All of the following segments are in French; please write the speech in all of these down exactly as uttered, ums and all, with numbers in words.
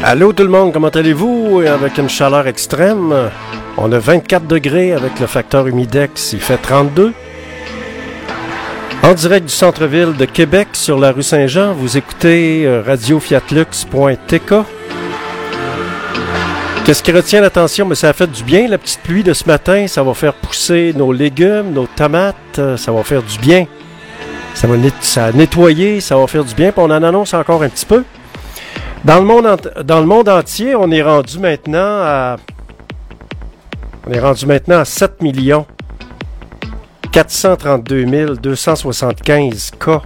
Allô tout le monde, comment allez-vous? Avec une chaleur extrême, on a vingt-quatre degrés avec le facteur humidex, il fait trente-deux. En direct du centre-ville de Québec sur la rue Saint-Jean, vous écoutez radio fiat lux point t k. Qu'est-ce qui retient l'attention? Mais ça a fait du bien, la petite pluie de ce matin. Ça va faire pousser nos légumes, nos tomates. Ça va faire du bien. Ça va net- ça a nettoyé, ça va faire du bien. Puis on en annonce encore un petit peu. Dans le monde, en- dans le monde entier, on est rendu maintenant à... On est rendu maintenant à sept millions quatre cent trente-deux mille deux cent soixante-quinze cas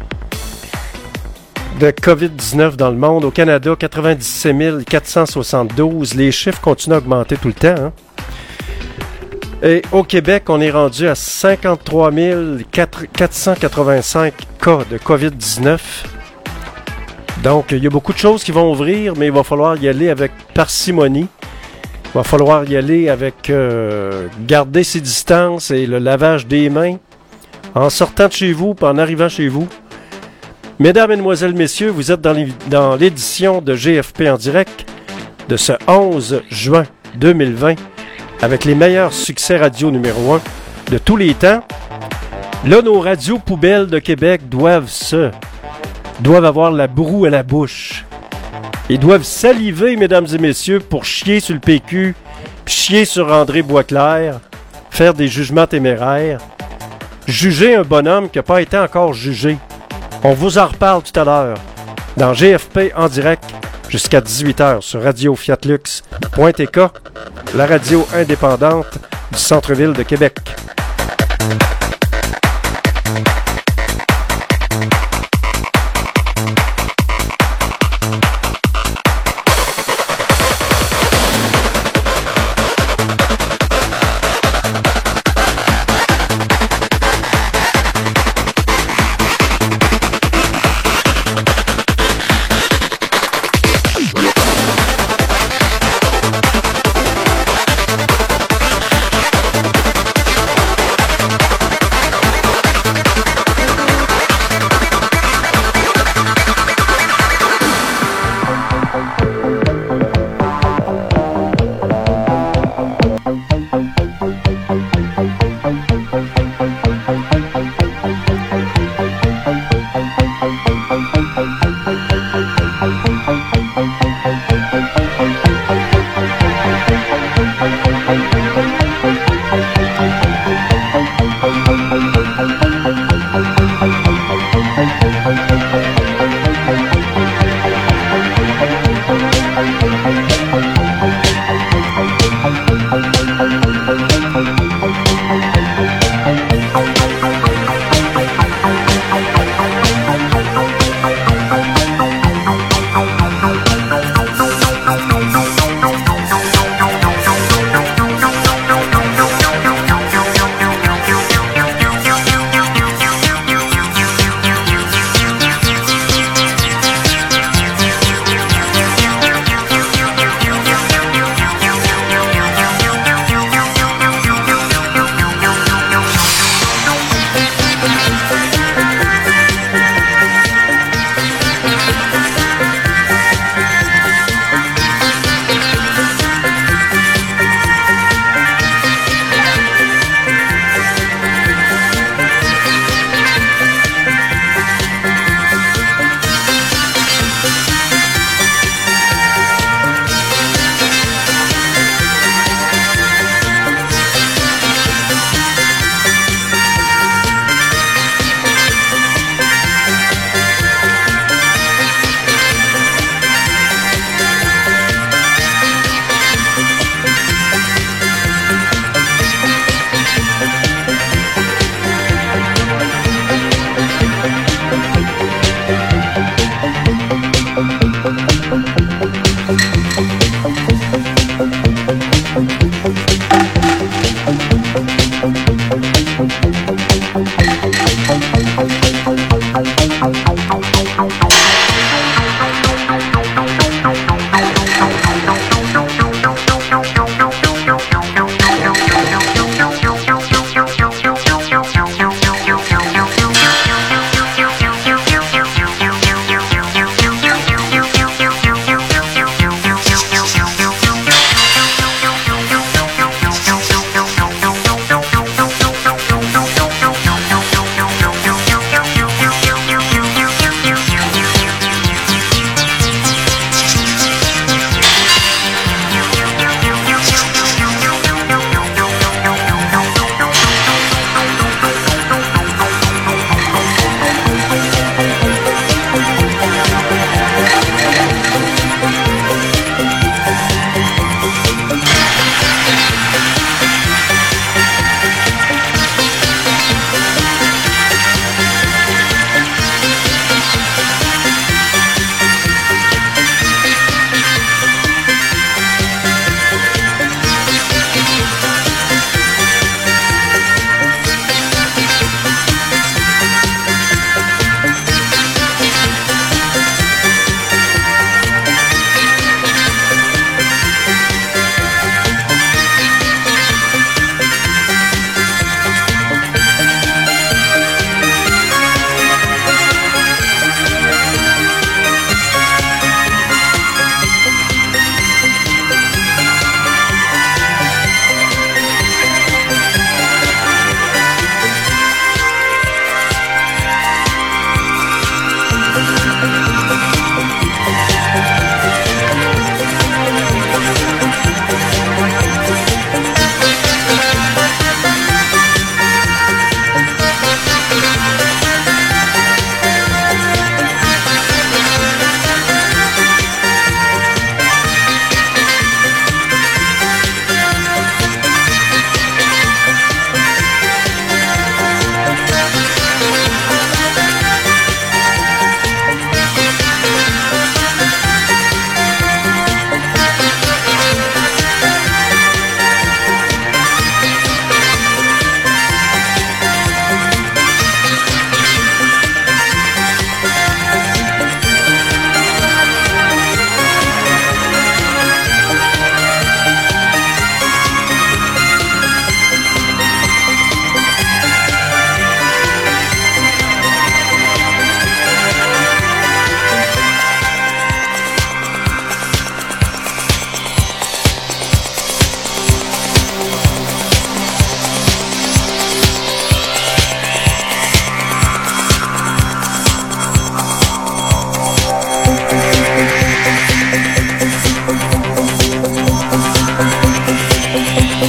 de covid dix-neuf dans le monde. Au Canada, quatre-vingt-dix-sept mille quatre cent soixante-douze. Les chiffres continuent à augmenter tout le temps. Hein? Et au Québec, on est rendu à cinquante-trois mille quatre cent quatre-vingt-cinq cas de covid dix-neuf. Donc, il y a beaucoup de choses qui vont ouvrir, mais il va falloir y aller avec parcimonie. Il va falloir y aller avec euh, garder ses distances et le lavage des mains en sortant de chez vous, puis en arrivant chez vous. Mesdames, Mesdemoiselles, Messieurs, vous êtes dans, les, dans l'édition de G F P en direct de ce onze juin deux mille vingt avec les meilleurs succès radio numéro un de tous les temps. Là, nos radios poubelles de Québec doivent se... doivent avoir la broue à la bouche. Ils doivent saliver, mesdames et messieurs, pour chier sur le P Q, puis chier sur André Boisclair, faire des jugements téméraires, juger un bonhomme qui n'a pas été encore jugé. On vous en reparle tout à l'heure dans G F P en direct jusqu'à dix-huit heures sur radio fiat lux point t k, la radio indépendante du centre-ville de Québec.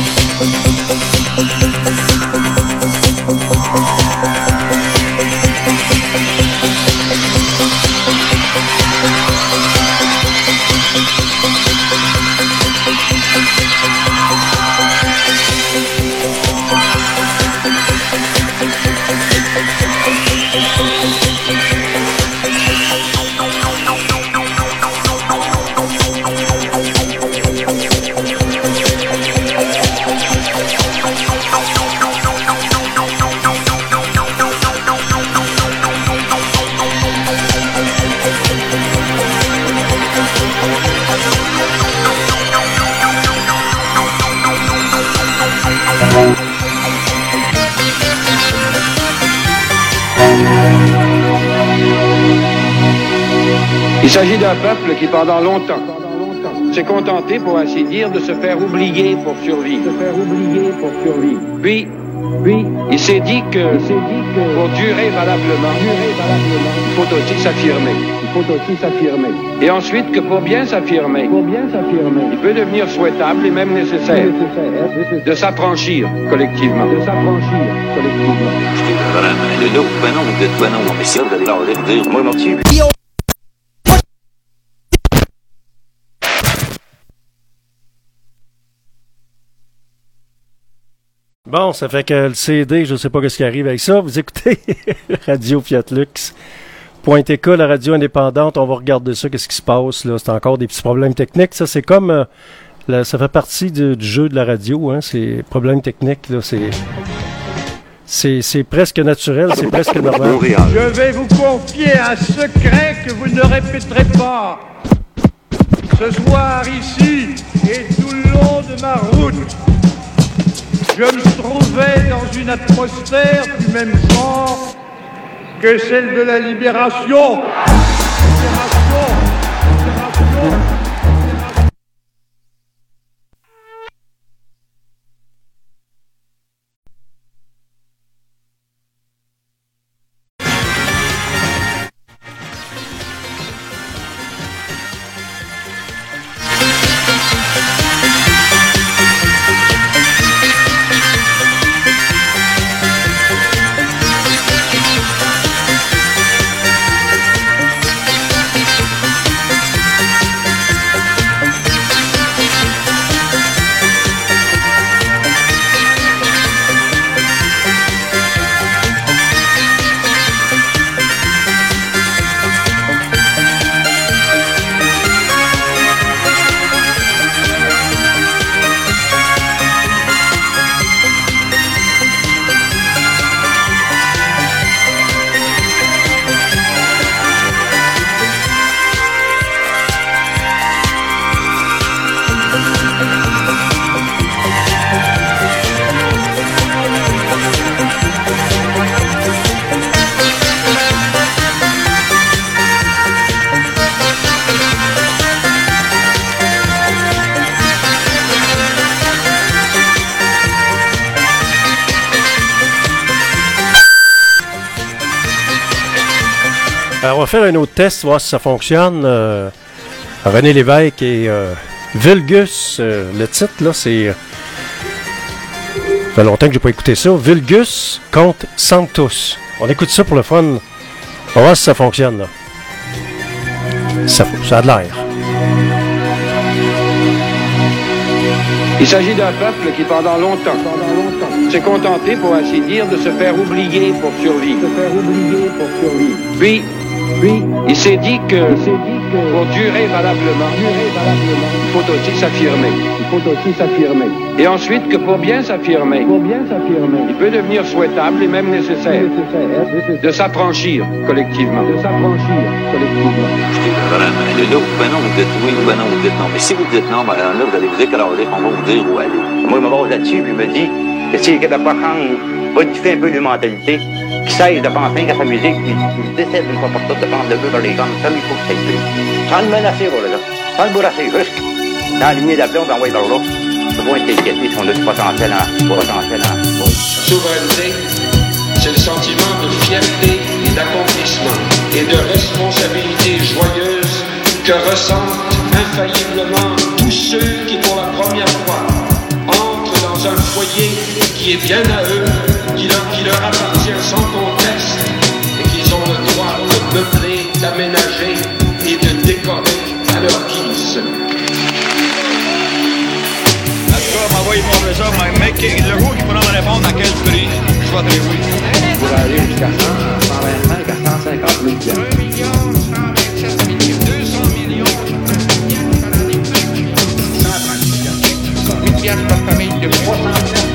Il s'agit d'un peuple qui, pendant longtemps, s'est contenté, pour ainsi dire, de se faire oublier pour survivre. Se faire oublier pour survivre. Puis, puis, il s'est dit que, s'est dit que pour durer valablement, durer valablement, il faut aussi s'affirmer. Il faut aussi s'affirmer. Et ensuite que pour bien s'affirmer, pour bien s'affirmer, il peut devenir souhaitable et même nécessaire, nécessaire de s'affranchir collectivement. De s'affranchir collectivement. Bon, ça fait que le C D, je ne sais pas ce qui arrive avec ça. Vous écoutez Radio Fiat Lux. Point T K, la radio indépendante. On va regarder ça, qu'est-ce qui se passe. Là, c'est encore des petits problèmes techniques. Ça, c'est comme... Euh, là, ça fait partie du, du jeu de la radio. Hein, ces problèmes techniques, là, c'est... C'est, c'est presque naturel, c'est presque normal. Je vais vous confier un secret que vous ne répéterez pas. Ce soir, ici, et tout le long de ma route, je me trouvais dans une atmosphère du même genre que celle de la libération. Libération. Libération. Alors, on va faire un autre test, voir si ça fonctionne. Euh, René Lévesque et euh, Vulgus, euh, le titre, là, c'est... Euh, ça fait longtemps que j'ai pas écouté ça. Vulgus contre Sanctus. On écoute ça pour le fun. On va voir si ça fonctionne, là. Ça, ça a de l'air. Il s'agit d'un peuple qui, pendant longtemps, pendant longtemps, s'est contenté, pour ainsi dire, de se faire oublier pour survivre. Se faire oublier pour survivre. Puis, puis, il s'est dit que, s'est dit que pour durer valablement, durer valablement, il faut aussi s'affirmer. Il faut aussi s'affirmer. Et ensuite que pour bien s'affirmer, pour bien s'affirmer, il peut devenir souhaitable et même nécessaire, nécessaire de s'affranchir collectivement. De s'affranchir collectivement. Là, ben non, vous dites oui, ben non, vous dites non. Mais si vous dites non, ben là, vous allez vous écraser, on va vous dire où aller. Moi, je me base là-dessus, puis je me dis que si les Québécois changent, modifient un peu leur mentalité, qui cessent de penser qu'à sa musique, puis ils décident une fois pour toutes de prendre le but par les gommes, ça, il faut que ça ait plus. Sans le menacer, voilà, là. Sans le bourrasser, juste dans la lignée d'aplomb, on va envoyer par là. C'est pas inquiéter si on a du potentiel en, potentiel en. Souveraineté, c'est le sentiment de fierté et d'accomplissement et de responsabilité joyeuse que ressentent infailliblement tous ceux qui, pour la première fois, entrent dans qui est bien à eux, qui leur, qui leur appartient sans conteste, et qu'ils ont le droit de meubler, d'aménager et de décorer à leur guise. Envoyez-moi ça, mais le jour qu'il pourra me répondre à quel prix, je vais très oui. Vous pourrez aller jusqu'à cent, cent vingt-cinq à cent cinquante mille piastres. un million cent vingt-sept mille deux cents millions. cent trente mille piastres par famille de trois cents piastres.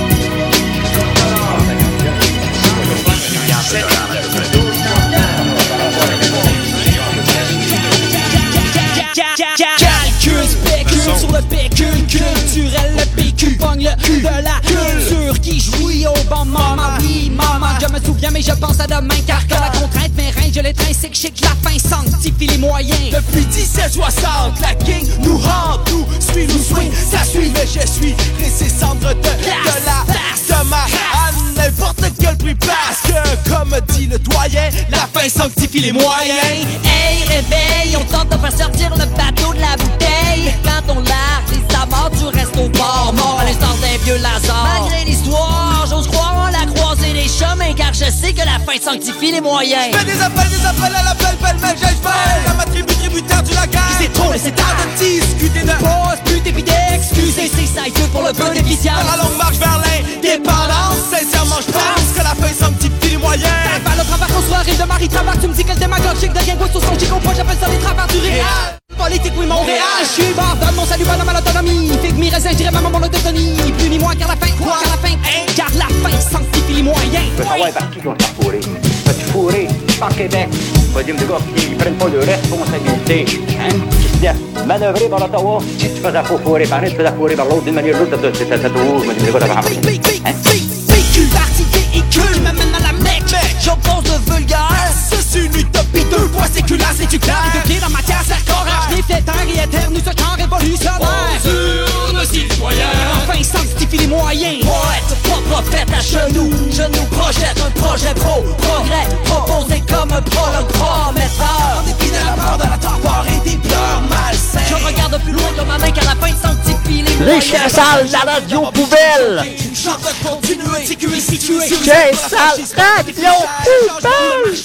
Calcul, spécule sur le pécule culturel, le P Q pogne le cul de la culture qui jouit au bon moment. Oui, maman, je me souviens, mais je pense à demain, car quand la contrainte m'éreint, je l'étreins, c'est que chic, la fin sanctifie les moyens. Depuis dix-sept soixante, la king nous hante, nous suit, nous swing, ça suit, mais je suis resté cendre de, de la de ma à n'importe quel prix, parce que, comme dit le doyen, la fin sanctifie les moyens. Hey, réveil, on tente de faire sortir le bateau de la bouteille. Quand on largue les amarres, tu restes au bord, mort à l'instar d'un vieux Lazare. Malgré l'histoire, j'ose croire en la croisée des chemins, car je sais que la fin sanctifie les moyens. Je fais des appels, des appels à l'appel, belle, belle, j'ai fait à ma tribu tributaire du lac. C'est trop, mais c'est tard de discuter de pause, but et puis d'excuser. C'est ça, il pour le peu d'efficience. À la longue marche vers l'indépendance, sincèrement, je pense que la fin sanctifie les moyens. Ta balle au travers, qu'on soit rive de Marie Travac, tu me dis qu'elle démagogique devient quoi sur son j'y comprends, j'appelle ça les travers du réel. Politique, oui, Montréal, je suis barre, donne mon salut, bonhomme à l'autonomie. Figue mi raisin, je dirais maman mon autonomie. Plus ni moins, car la fin, quoi, car la fin, hein? Car la fin sanctifie les moyens. Je veux savoir par qui ils vont se faire fourrer. Vas-tu fourrer par Québec? On va dire, des gars, ils prennent pas de responsabilité. Hein? Qui se laissent manœuvrer par l'Ottawa. Si tu fais la fourrer par un, tu fais la fourrer par l'autre. D'une manière ou l'autre, ça te roule. Je me dis, des gars, ça va rappeler. Véhicule, parti, véhicule, m'amène à la Mecque. J'oppose de vulgaire. C'est une utopie, deux fois séculaire, c'est du clair. Deux pieds dans ma casse, la corps. Je l'ai fait taire et éternue, ce camp révolutionnaire. Sur nos citoyens. Enfin, sanctifie les moyens. Poète, pas prophète à genoux. Je nous projette un projet pro, progrès, proposé comme un prologue prometteur. En dépit de la peur de la torpeur et des pleurs malsains. Je regarde plus loin que ma main, car la fin sanctifie les moyens. Les chiens sales, la radio poubelle. Je veux continuer, sécurité, situé. Chiens sales, radio poubelle.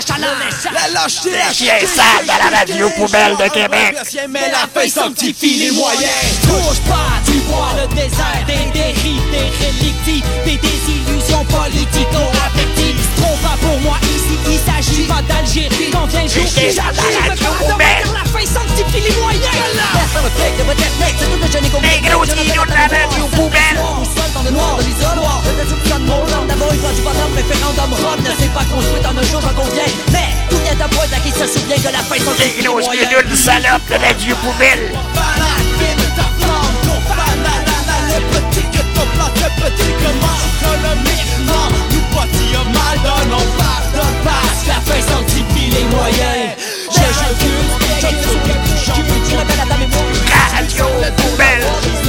La lâcheté, Les chiens sales de la radio poubelle de Québec. mais la fin sanctifie les moyens. Touche pas, tu vois le désert, des dérives, des relictis, des désillusions politico-affectives. Trop pas pour moi ici, il s'agit pas d'Algérie. Quand vient le jour, Les chiens sales de la radio poubelle. la fin sanctifie les moyens. Personne ne fait de votre technique, c'est tout de jeunes et Les gros idiots de la radio poubelle. Seul dans le noir de l'isoloir, je ne soupçonne mon nom. D'abord une fois du bonhomme, référendum Rome ne s'est pas construit en un jour, j'en conviens. Mais tout vient d'un point à qui se souvient que la fin Les sanctifie les gros moyens. idiots de salope de la radio poubelle. Fanatique, ta flamme, ton fanalala, le petit que ton plan, le petit comment économiquement. Nous bâtis un mal d'un on pardonne pas. La fin sanctifie les moyens. J'ai je cule, je me souviens plus, je veux dire la belle à ta mémoire. Radio poubelle.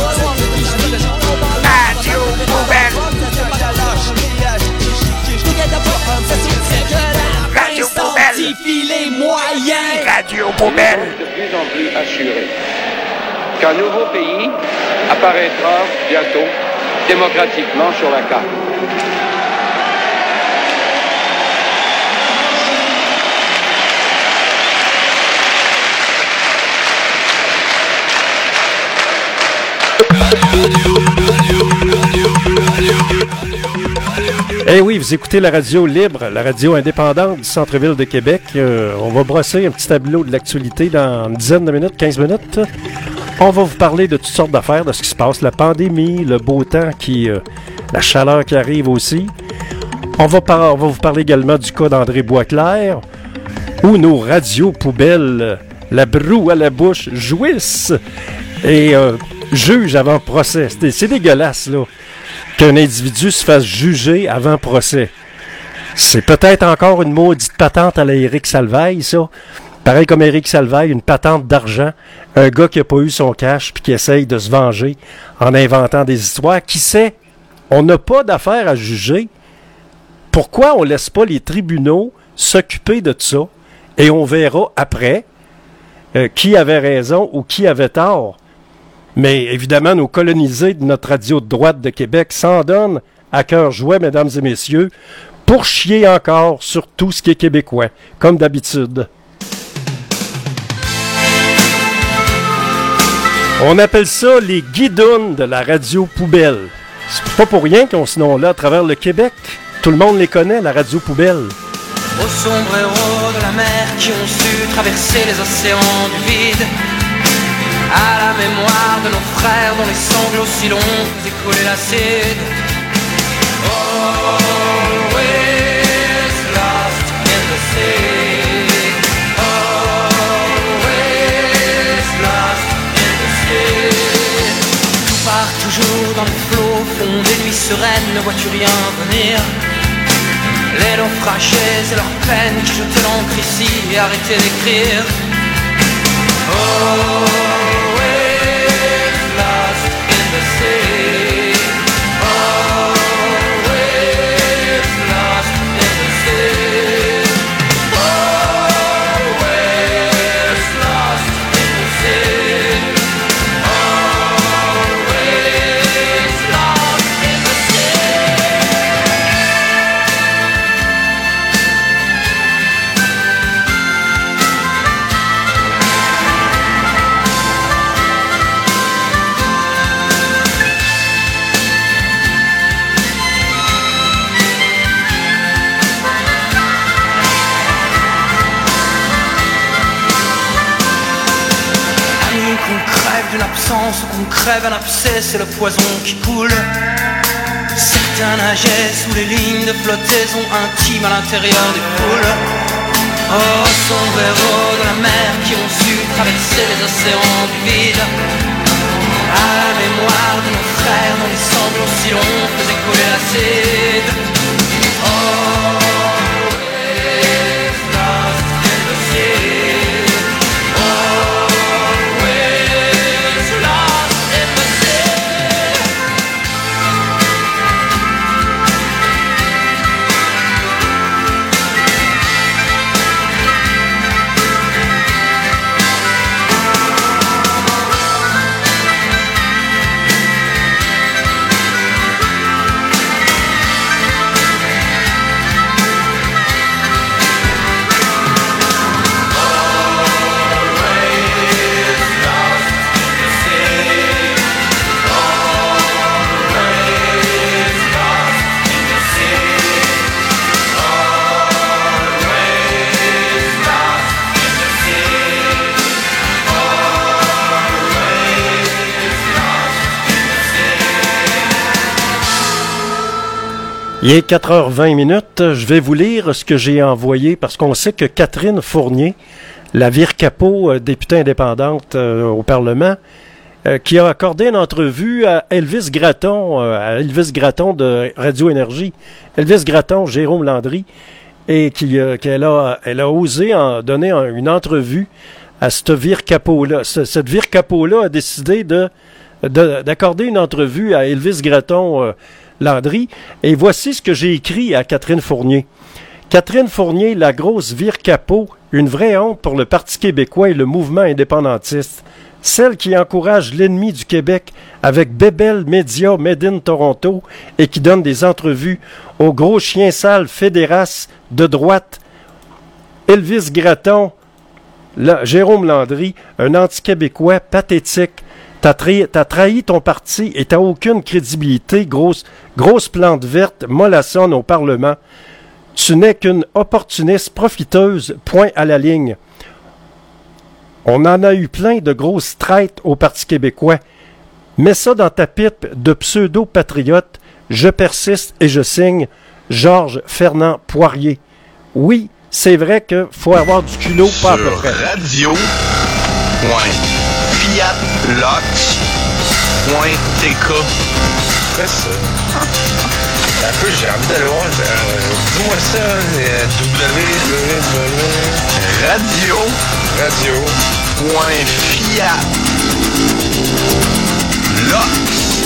Radio poubelle. Radio poubelle. Sanctifie les moyens. Radio poubelle. De plus en plus assuré qu'un nouveau pays apparaîtra bientôt démocratiquement sur la carte. Eh oui, vous écoutez la radio libre, la radio indépendante du centre-ville de Québec. Euh, on va brosser un petit tableau de l'actualité dans une dizaine de minutes, quinze minutes. On va vous parler de toutes sortes d'affaires, de ce qui se passe, la pandémie, le beau temps, qui, euh, la chaleur qui arrive aussi. On va, par- on va vous parler également du cas d'André Boisclair, où nos radios poubelles, euh, la broue à la bouche, jouissent et euh, jugent avant procès. C'est, c'est dégueulasse, là, qu'un individu se fasse juger avant procès. C'est peut-être encore une maudite patente à la Éric Salvaille, ça. Pareil comme Éric Salvaille, une patente d'argent. Un gars qui n'a pas eu son cash puis qui essaye de se venger en inventant des histoires. Qui sait? On n'a pas d'affaire à juger. Pourquoi on ne laisse pas les tribunaux s'occuper de ça? Et on verra après euh, qui avait raison ou qui avait tort. Mais évidemment, nos colonisés de notre radio de droite de Québec s'en donnent à cœur joie, mesdames et messieurs, pour chier encore sur tout ce qui est québécois, comme d'habitude. On appelle ça les guidounes de la radio poubelle. C'est pas pour rien qu'ils ont ce nom-là à travers le Québec. Tout le monde les connaît, la radio poubelle. Aux sombreros de la mer qui ont su traverser les océans du vide, à la mémoire de nos frères dont les sanglots si longs faisaient couler l'acide. Always lost in the sea. Always lost in the sea. Tout part toujours dans les flots, fond des nuits sereines, ne vois-tu rien venir? Les naufragés et leurs peines qui jetaient l'encre ici et arrêtaient d'écrire. Always lost in the sea. Always lost in the sea. Always lost in the sea. Always lost in the sea. D'une absence ou qu'on crève un abcès, c'est le poison qui coule. Certains nageaient sous les lignes de flottaison intimes à l'intérieur des poules. Oh, sombreros de la mer qui ont su traverser les océans du vide, à la mémoire de nos frères dont les sanglots si longs faisaient couler l'acide. Oh, always lost in the sea. Il est quatre heures vingt minutes. Je vais vous lire ce que j'ai envoyé parce qu'on sait que Catherine Fournier, la vire-capot, euh, députée indépendante euh, au Parlement, euh, qui a accordé une entrevue à Elvis Gratton, euh, à Elvis Gratton de Radio Énergie. Elvis Gratton, Jérôme Landry, et qui, euh, qu'elle a, elle a osé en donner un, une entrevue à cette vire-capot-là. Ce, cette vire-capot-là a décidé de, de, d'accorder une entrevue à Elvis Gratton euh, Landry, et voici ce que j'ai écrit à Catherine Fournier. Catherine Fournier, la grosse vire-capot, une vraie honte pour le Parti québécois et le mouvement indépendantiste. Celle qui encourage l'ennemi du Québec avec Bébel Média Made in Toronto et qui donne des entrevues aux gros chiens sales fédéraces de droite. Elvis Gratton, là, Jérôme Landry, un anti-québécois pathétique. T'as trahi, t'as trahi ton parti et t'as aucune crédibilité, grosse, grosse plante verte, mollassonne au Parlement. Tu n'es qu'une opportuniste profiteuse, point à la ligne. On en a eu plein de grosses traites au Parti québécois. Mets ça dans ta pipe de pseudo-patriote. Je persiste et je signe. Georges Fernand Poirier. Oui, c'est vrai qu'il faut avoir du culot, pas à peu près. Radio. Fiat Lux point T K. C'est ça. Un peu, j'ai envie d'aller voir. Euh, Dis-moi ça. Euh, W. Radio. Radio. Point Fiat. Lux.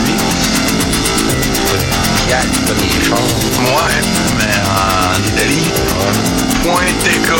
Fiat, comme les chars. Ouais, mais en Italie. Point T K.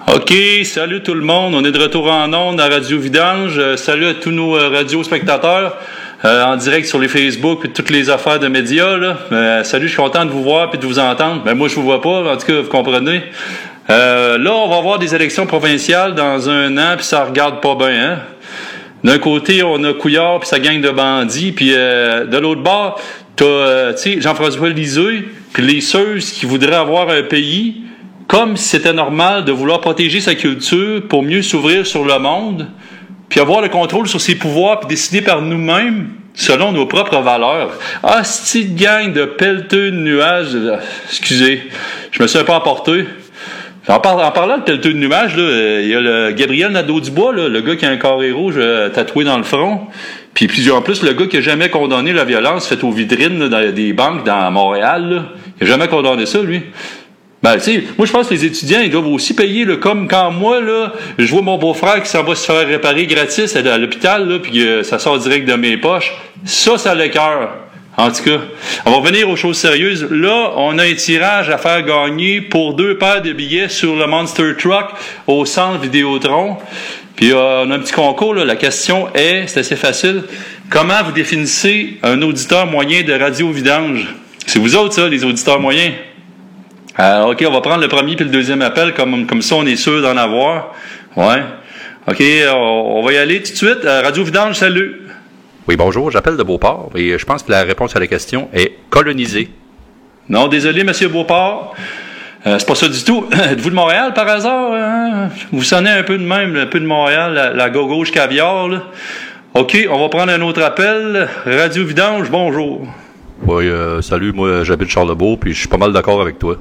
OK, salut tout le monde. On est de retour en ondes à Radio Vidange. Euh, salut à tous nos euh, radiospectateurs euh, en direct sur les Facebook et toutes les affaires de médias. Là. Euh, salut, je suis content de vous voir et de vous entendre. Ben, moi, je vous vois pas, en tout cas, vous comprenez. Euh, là, on va avoir des élections provinciales dans un an, puis ça regarde pas bien. Hein? D'un côté, on a Couillard puis sa gang de bandits, puis euh, de l'autre bord, t'as euh, tu sais, Jean-François Lisée, puis les ceux qui voudraient avoir un pays comme si c'était normal de vouloir protéger sa culture pour mieux s'ouvrir sur le monde, puis avoir le contrôle sur ses pouvoirs, puis décider par nous-mêmes selon nos propres valeurs. Ah, cette gang de pelleteux de nuages, là, excusez, je me suis un peu emporté. En, par, en parlant de pelleteux de nuages, il y a le Gabriel Nadeau-Dubois, là, le gars qui a un carré rouge euh, tatoué dans le front, puis plusieurs en plus, le gars qui a jamais condamné la violence faite aux vitrines là, dans des banques dans Montréal, là, il a jamais condamné ça, lui. Ben, tu sais, moi, je pense que les étudiants, ils doivent aussi payer, là, comme quand moi, là, je vois mon beau-frère qui s'en va se faire réparer gratis à, à l'hôpital, là, puis euh, ça sort direct de mes poches. Ça, ça l'écoeure. En tout cas, on va revenir aux choses sérieuses. Là, on a un tirage à faire gagner pour deux paires de billets sur le Monster Truck au centre Vidéotron. Puis, euh, on a un petit concours, là. La question est, c'est assez facile, comment vous définissez un auditeur moyen de Radio Vidange? C'est vous autres, ça, les auditeurs moyens? Alors, OK, on va prendre le premier puis le deuxième appel, comme, comme ça, on est sûr d'en avoir. Ouais. OK, on, on va y aller tout de suite. Radio Vidange, salut. Oui, bonjour, j'appelle de Beauport et je pense que la réponse à la question est coloniser. Non, désolé, monsieur Beauport. Euh, c'est pas ça du tout. Êtes-vous de Montréal, par hasard? Hein? Vous sonnez un peu de même, un peu de Montréal, la, la go-gauche caviar, là. OK, on va prendre un autre appel. Radio Vidange, bonjour. Oui, euh, salut, moi, j'habite Charlebourg puis je suis pas mal d'accord avec toi.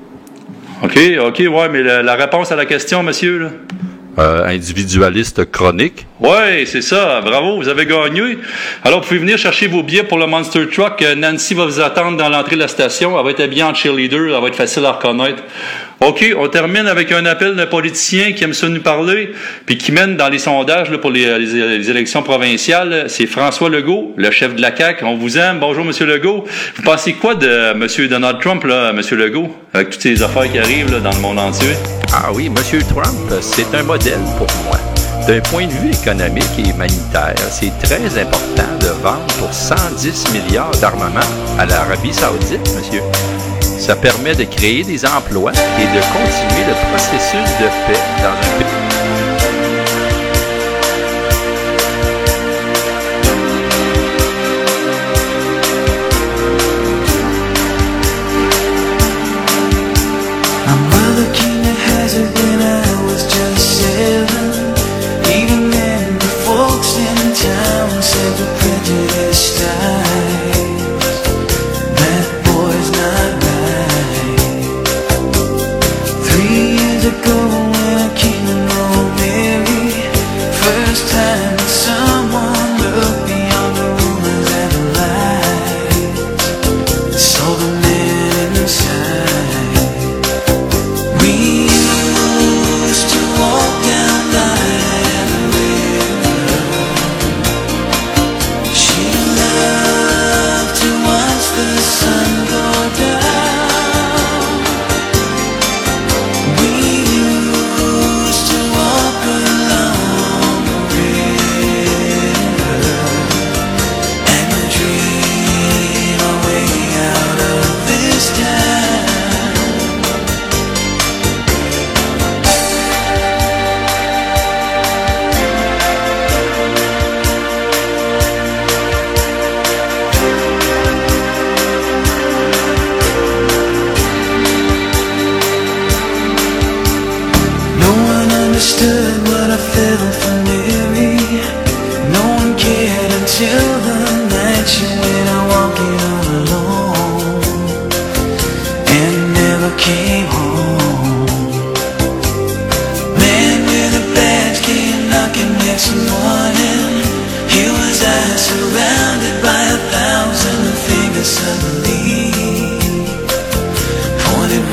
OK, OK, ouais, mais la, la réponse à la question, monsieur, là? Euh, individualiste chronique. Oui, c'est ça. Bravo, vous avez gagné. Alors, vous pouvez venir chercher vos billets pour le Monster Truck. Nancy va vous attendre dans l'entrée de la station. Elle va être habillée en cheerleader. Elle va être facile à reconnaître. OK, on termine avec un appel d'un politicien qui aime ça nous parler, puis qui mène dans les sondages là, pour les, les, les élections provinciales. C'est François Legault, le chef de la C A Q. On vous aime. Bonjour, M. Legault. Vous pensez quoi de M. Donald Trump, là, M. Legault, avec toutes ces affaires qui arrivent là, dans le monde entier? Ah oui, M. Trump, c'est un modèle pour moi. D'un point de vue économique et humanitaire, c'est très important de vendre pour cent dix milliards d'armements à l'Arabie Saoudite, monsieur. Ça permet de créer des emplois et de continuer le processus de paix dans un pays.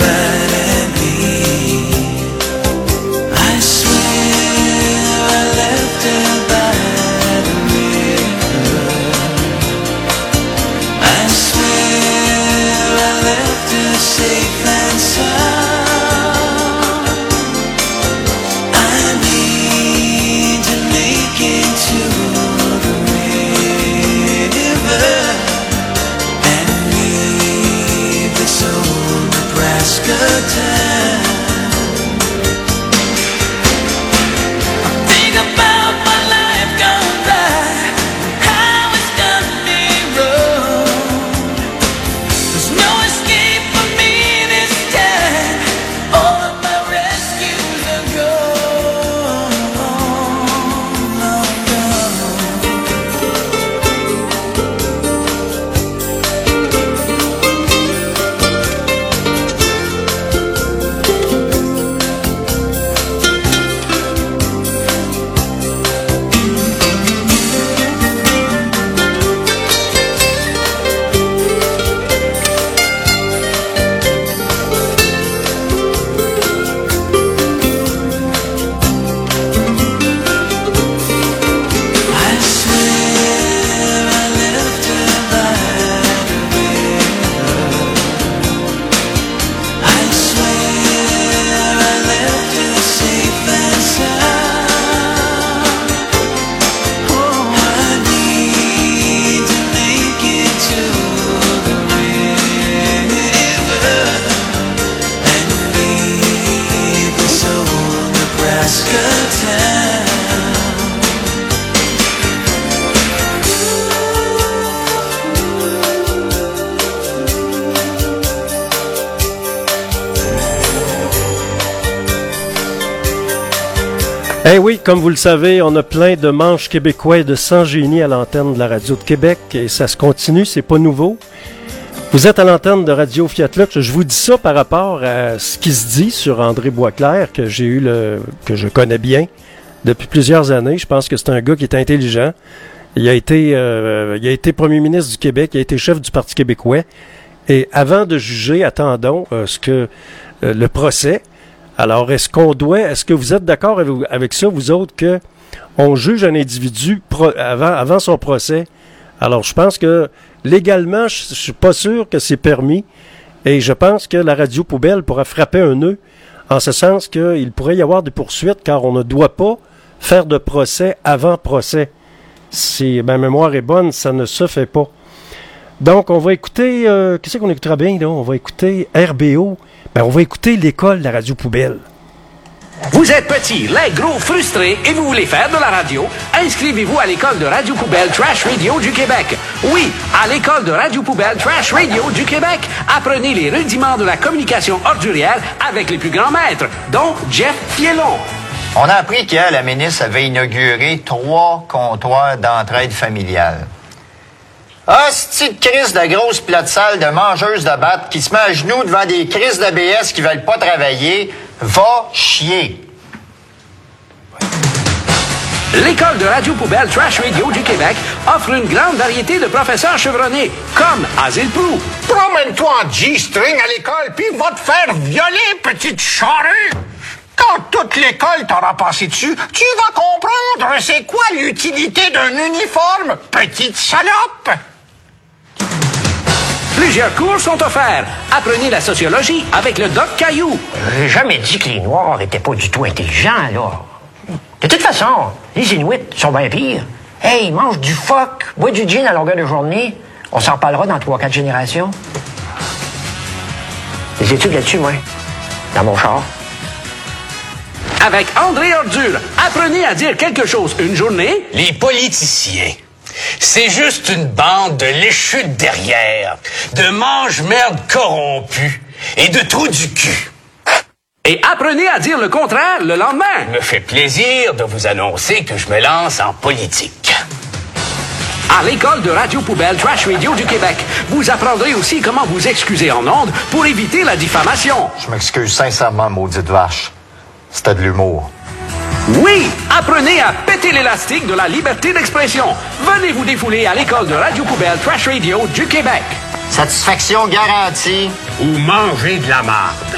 I swear I left Eh oui, comme vous le savez, on a plein de manches québécois et de sang génie à l'antenne de la radio de Québec et ça se continue, c'est pas nouveau. Vous êtes à l'antenne de Radio Fiat Lux. Je vous dis ça par rapport à ce qui se dit sur André Boisclair, que j'ai eu le, que je connais bien depuis plusieurs années. Je pense que c'est un gars qui est intelligent. Il a été, euh, il a été premier ministre du Québec, il a été chef du Parti québécois. Et avant de juger, attendons euh, ce que euh, le procès. Alors, est-ce qu'on doit, est-ce que vous êtes d'accord avec, avec ça, vous autres, que on juge un individu pro, avant, avant son procès? Alors, je pense que légalement, je, je suis pas sûr que c'est permis. Et je pense que la radio poubelle pourra frapper un nœud, en ce sens qu'il pourrait y avoir des poursuites, car on ne doit pas faire de procès avant procès. Si ma mémoire est bonne, ça ne se fait pas. Donc, on va écouter, euh, qu'est-ce qu'on écoutera bien, là? On va écouter R B O. Ben, on va écouter l'école de la radio poubelle. Vous êtes petit, laid, gros, frustré et vous voulez faire de la radio? Inscrivez-vous à l'école de Radio Poubelle Trash Radio du Québec. Oui, à l'école de Radio Poubelle Trash Radio du Québec. Apprenez les rudiments de la communication ordurière avec les plus grands maîtres, dont Jeff Fielon. On a appris qu'hier, la ministre avait inauguré trois comptoirs d'entraide familiale. Ah, c'est-tu de crise de grosse plate sale de mangeuse de batte qui se met à genoux devant des crises de B S qui veulent pas travailler? Va chier! L'école de Radio Poubelle Trash Radio du Québec offre une grande variété de professeurs chevronnés, comme Asile Prou. Promène-toi en G-string à l'école, puis va te faire violer, petite charrue! Quand toute l'école t'aura passé dessus, tu vas comprendre c'est quoi l'utilité d'un uniforme, petite salope! Plusieurs cours sont offerts. Apprenez la sociologie avec le Doc Caillou. J'ai jamais dit que les Noirs étaient pas du tout intelligents, là. De toute façon, les Inuits sont bien pires. Hey, ils mangent du phoque, boivent du gin à longueur de journée. On s'en reparlera dans trois, quatre générations. Des études là-dessus, moi. Dans mon char. Avec André Ordure, apprenez à dire quelque chose une journée. Les politiciens, c'est juste une bande de léchus de derrière, de mange-merde corrompus et de trous du cul. Et apprenez à dire le contraire le lendemain. Il me fait plaisir de vous annoncer que je me lance en politique. À l'école de Radio Poubelle Trash Radio du Québec, vous apprendrez aussi comment vous excuser en ondes pour éviter la diffamation. Je m'excuse sincèrement, maudite vache. C'était de l'humour. Oui, apprenez à péter l'élastique de la liberté d'expression. Venez vous défouler à l'école de Radio Poubelle Trash Radio du Québec. Satisfaction garantie. Ou manger de la marde.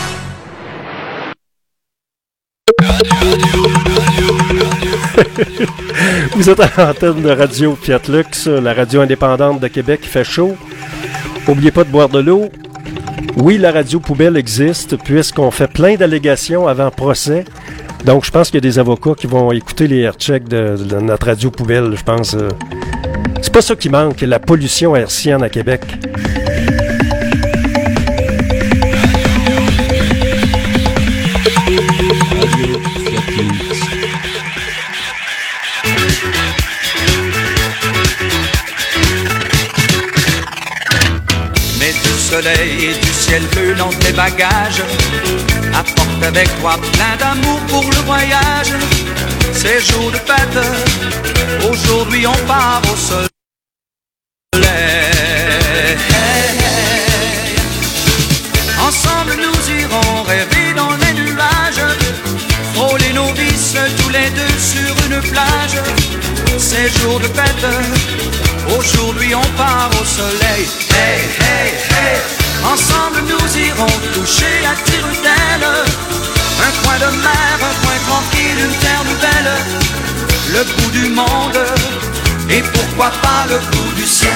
Vous êtes à l'antenne de Radio Fiat Lux, la radio indépendante de Québec qui fait chaud. N'oubliez pas de boire de l'eau. Oui, la radio poubelle existe puisqu'on fait plein d'allégations avant procès. Donc, je pense qu'il y a des avocats qui vont écouter les airchecks de, de notre radio poubelle. Je pense euh, c'est pas ça qui manque, la pollution hertzienne à Québec. Mets du soleil et du ciel bleu dans tes bagages. Apporte avec toi plein d'amour pour le voyage. C'est jour de fête, aujourd'hui on part au soleil. Ensemble nous irons rêver dans les nuages, frôler nos vices tous les deux sur une plage. C'est jour de fête, aujourd'hui on part au soleil. Hey, hey, hey. Ensemble nous irons toucher à tire-d'aile, un coin de mer, un coin tranquille, une terre nouvelle, le bout du monde, et pourquoi pas le bout du ciel.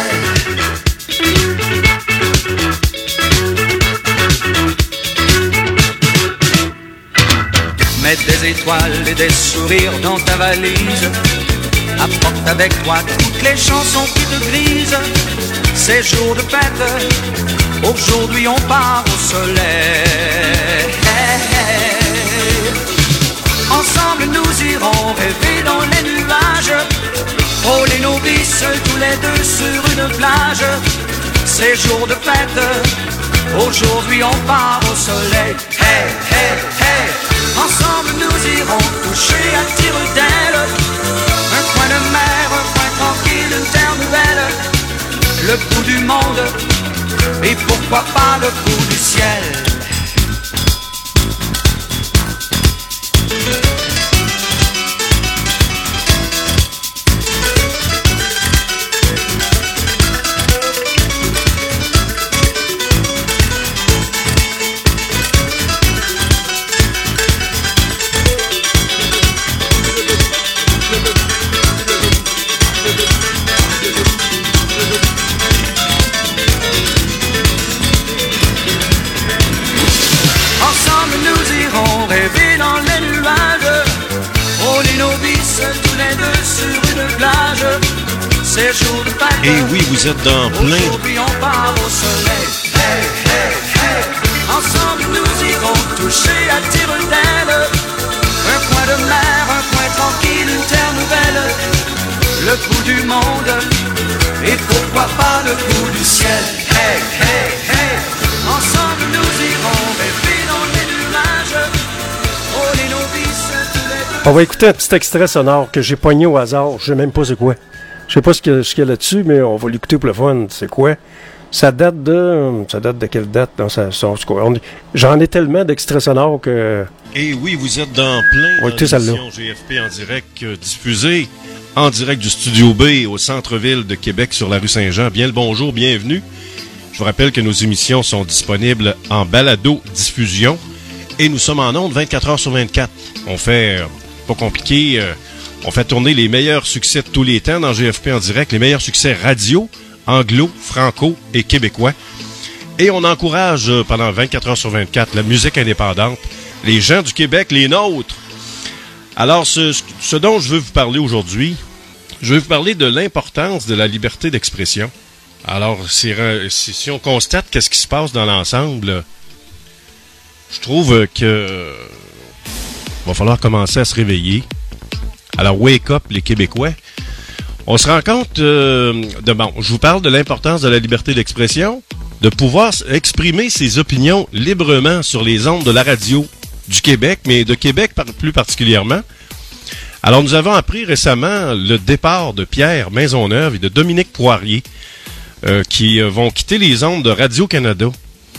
Mets des étoiles et des sourires dans ta valise. Apporte avec toi toutes les chansons qui te grisent. C'est jour de fête, aujourd'hui on part au soleil. Ensemble nous irons rêver dans les nuages, frôler nos vices tous les deux sur une plage. C'est jour de fête, aujourd'hui on part au soleil. Hey, hey, hey. Ensemble nous irons toucher à c'est jour de fête. Et oui, vous êtes dans plein. Aujourd'hui on part au soleil. Hey, hey, hey. Ensemble nous irons toucher à tire-d'aile. Un coin de mer, un coin tranquille, une terre nouvelle. Le bout du monde, et pourquoi pas le bout du ciel. Hey, hey, hey. Ensemble nous irons rêver dans les nuages. Oh les novices, tous les deux. On va écouter un petit extrait sonore que j'ai pogné au hasard. Je sais même pas c'est quoi. Je sais pas ce qu'il y a, ce qu'il y a là-dessus, mais on va l'écouter pour le fun. C'est quoi? Ça date de... Ça date de quelle date? Non, ça, ça, on, j'en ai tellement d'extraits sonores que... Et oui, vous êtes dans plein. On va écouter celle-là. G F P en direct, euh, diffusée en direct du Studio B au centre-ville de Québec sur la rue Saint-Jean. Bien le bonjour, bienvenue. Je vous rappelle que nos émissions sont disponibles en balado-diffusion et nous sommes en ondes vingt-quatre heures sur vingt-quatre. On fait, euh, pas compliqué, euh, on fait tourner les meilleurs succès de tous les temps dans G F P en direct, les meilleurs succès radio, anglo, franco et québécois. Et on encourage euh, pendant vingt-quatre heures sur vingt-quatre la musique indépendante, les gens du Québec, les nôtres. Alors, ce, ce dont je veux vous parler aujourd'hui, je veux vous parler de l'importance de la liberté d'expression. Alors, si, si, si on constate qu'est-ce qui se passe dans l'ensemble, je trouve que va falloir commencer à se réveiller. Alors, wake up, les Québécois. On se rend compte euh, de... Bon, je vous parle de l'importance de la liberté d'expression, de pouvoir exprimer ses opinions librement sur les ondes de la radio du Québec, mais de Québec par, plus particulièrement. Alors, nous avons appris récemment le départ de Pierre Maisonneuve et de Dominique Poirier, euh, qui euh, vont quitter les ondes de Radio-Canada.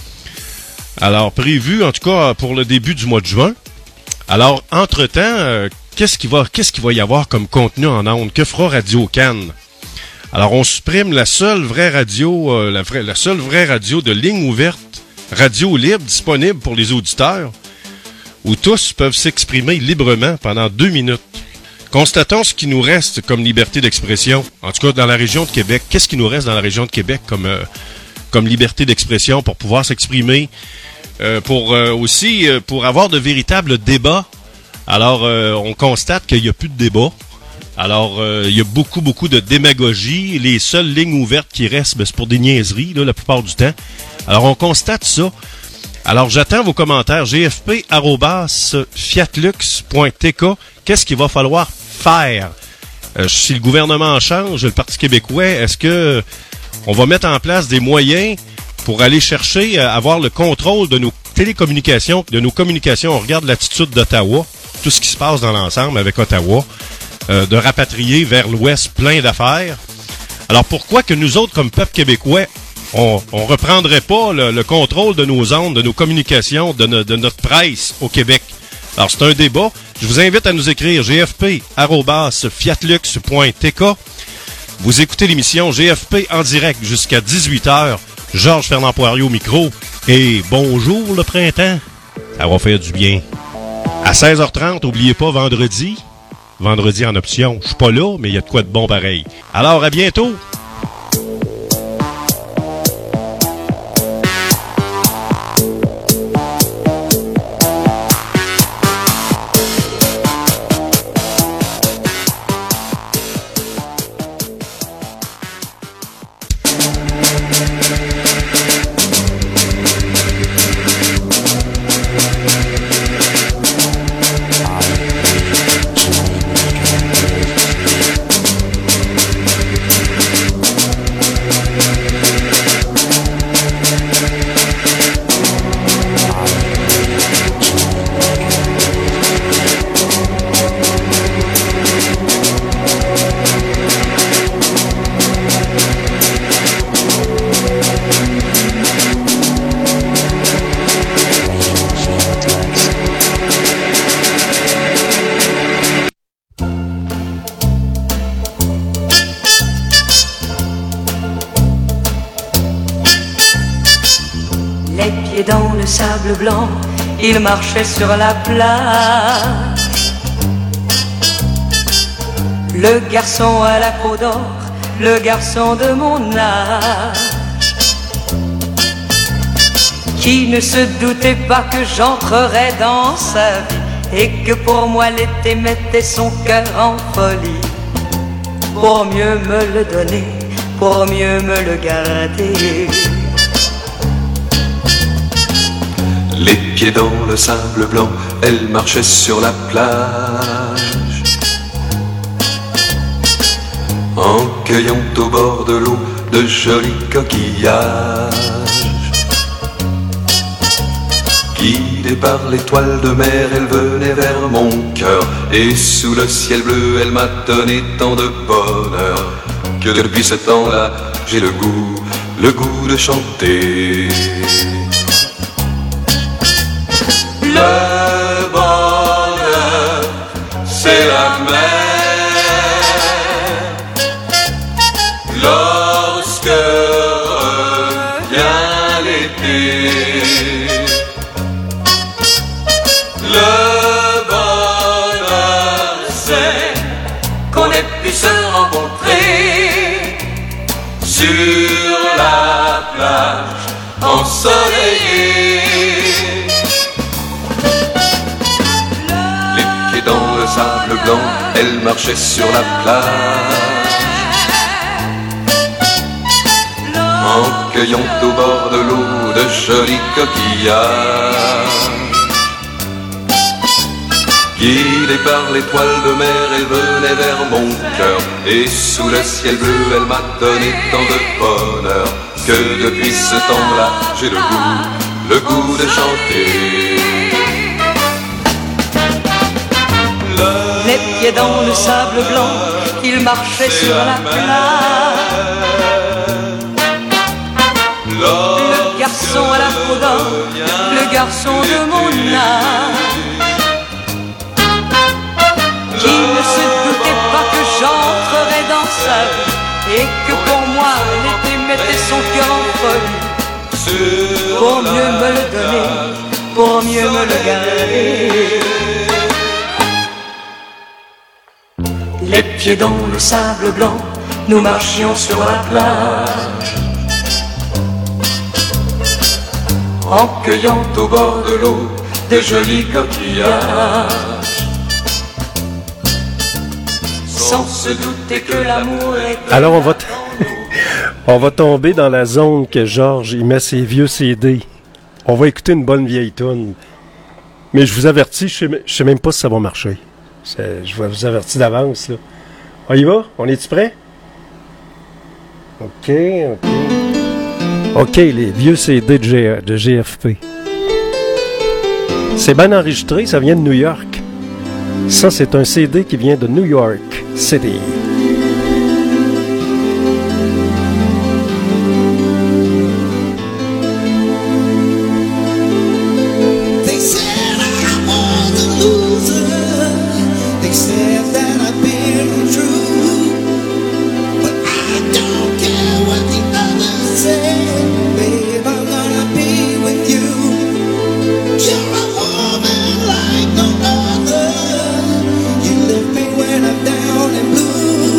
Alors, prévu, en tout cas, pour le début du mois de juin. Alors, entre-temps, euh, qu'est-ce qu'il va, qu'est-ce qu'il va y avoir comme contenu en ondes? Que fera Radio-Can? Alors, on supprime la seule vraie radio, euh, la, vraie, la seule vraie radio de ligne ouverte, radio libre, disponible pour les auditeurs, où tous peuvent s'exprimer librement pendant deux minutes. Constatons ce qui nous reste comme liberté d'expression, en tout cas dans la région de Québec. Qu'est-ce qui nous reste dans la région de Québec comme, euh, comme liberté d'expression pour pouvoir s'exprimer, euh, pour euh, aussi euh, pour avoir de véritables débats. Alors, euh, on constate qu'il n'y a plus de débat. Alors, euh, il y a beaucoup, beaucoup de démagogie. Les seules lignes ouvertes qui restent, ben, c'est pour des niaiseries, là, la plupart du temps. Alors, on constate ça. Alors, j'attends vos commentaires. G F P arobase fiatlux point t k. Qu'est-ce qu'il va falloir faire? Euh, si le gouvernement change, le Parti québécois, est-ce que on va mettre en place des moyens pour aller chercher à avoir le contrôle de nos télécommunications, de nos communications? On regarde l'attitude d'Ottawa, tout ce qui se passe dans l'ensemble avec Ottawa, euh, de rapatrier vers l'Ouest plein d'affaires. Alors, pourquoi que nous autres, comme peuple québécois, on on reprendrait pas le, le contrôle de nos ondes, de nos communications, de, no, de notre presse au Québec? Alors, c'est un débat. Je vous invite à nous écrire G F P arobase fiatlux point t k. Vous écoutez l'émission G F P en direct jusqu'à dix-huit heures. Georges Fernand Poirier au micro. Et bonjour le printemps. Ça va faire du bien. À seize heures trente, n'oubliez pas vendredi. Vendredi en option. Je suis pas là, mais il y a de quoi de bon pareil. Alors, à bientôt. Dans le sable blanc, il marchait sur la plage. Le garçon à la peau d'or, le garçon de mon âge, qui ne se doutait pas que j'entrerais dans sa vie et que pour moi l'été mettait son cœur en folie. pour mieux me le donner, pour mieux me le garder. Les pieds dans le sable blanc, elle marchait sur la plage, en cueillant au bord de l'eau de jolis coquillages. Guidée par l'étoile de mer, elle venait vers mon cœur, et sous le ciel bleu, elle m'a donné tant de bonheur, que depuis ce temps-là, j'ai le goût, le goût de chanter. Le bonheur, c'est la mer, lorsque revient l'été. Le bonheur, c'est qu'on ait pu se rencontrer sur la plage ensoleillée. Dans le sable blanc, elle marchait sur la plage, en cueillant au bord de l'eau de jolis coquillages. Guidée par l'étoile de mer, elle venait vers mon cœur, et sous le ciel bleu, elle m'a donné tant de bonheur, que depuis ce temps-là, j'ai le goût, le goût de chanter. Les pieds dans le sable blanc, il marchait sur la plage. Le garçon à la peau d'or, le garçon de mon âge, qui ne se doutait pas que j'entrerais dans sa vie, et que pour moi l'été mettait son cœur en folie, pour mieux me le donner, pour mieux me le garder. Les pieds dans le sable blanc, nous marchions sur la plage, en cueillant au bord de l'eau de jolis coquillages, sans se douter que l'amour était... Alors on va, t- on va tomber dans la zone que Georges il met ses vieux C D. On va écouter une bonne vieille toune. Mais je vous avertis, je sais, je sais même pas si ça va marcher. C'est, je vous avertis d'avance, là. On y va? On est-tu prêts? OK, OK. OK, les vieux C D de, G, de G F P. C'est bien enregistré, ça vient de New York. Ça, c'est un C D qui vient de New York City. When I'm down and blue,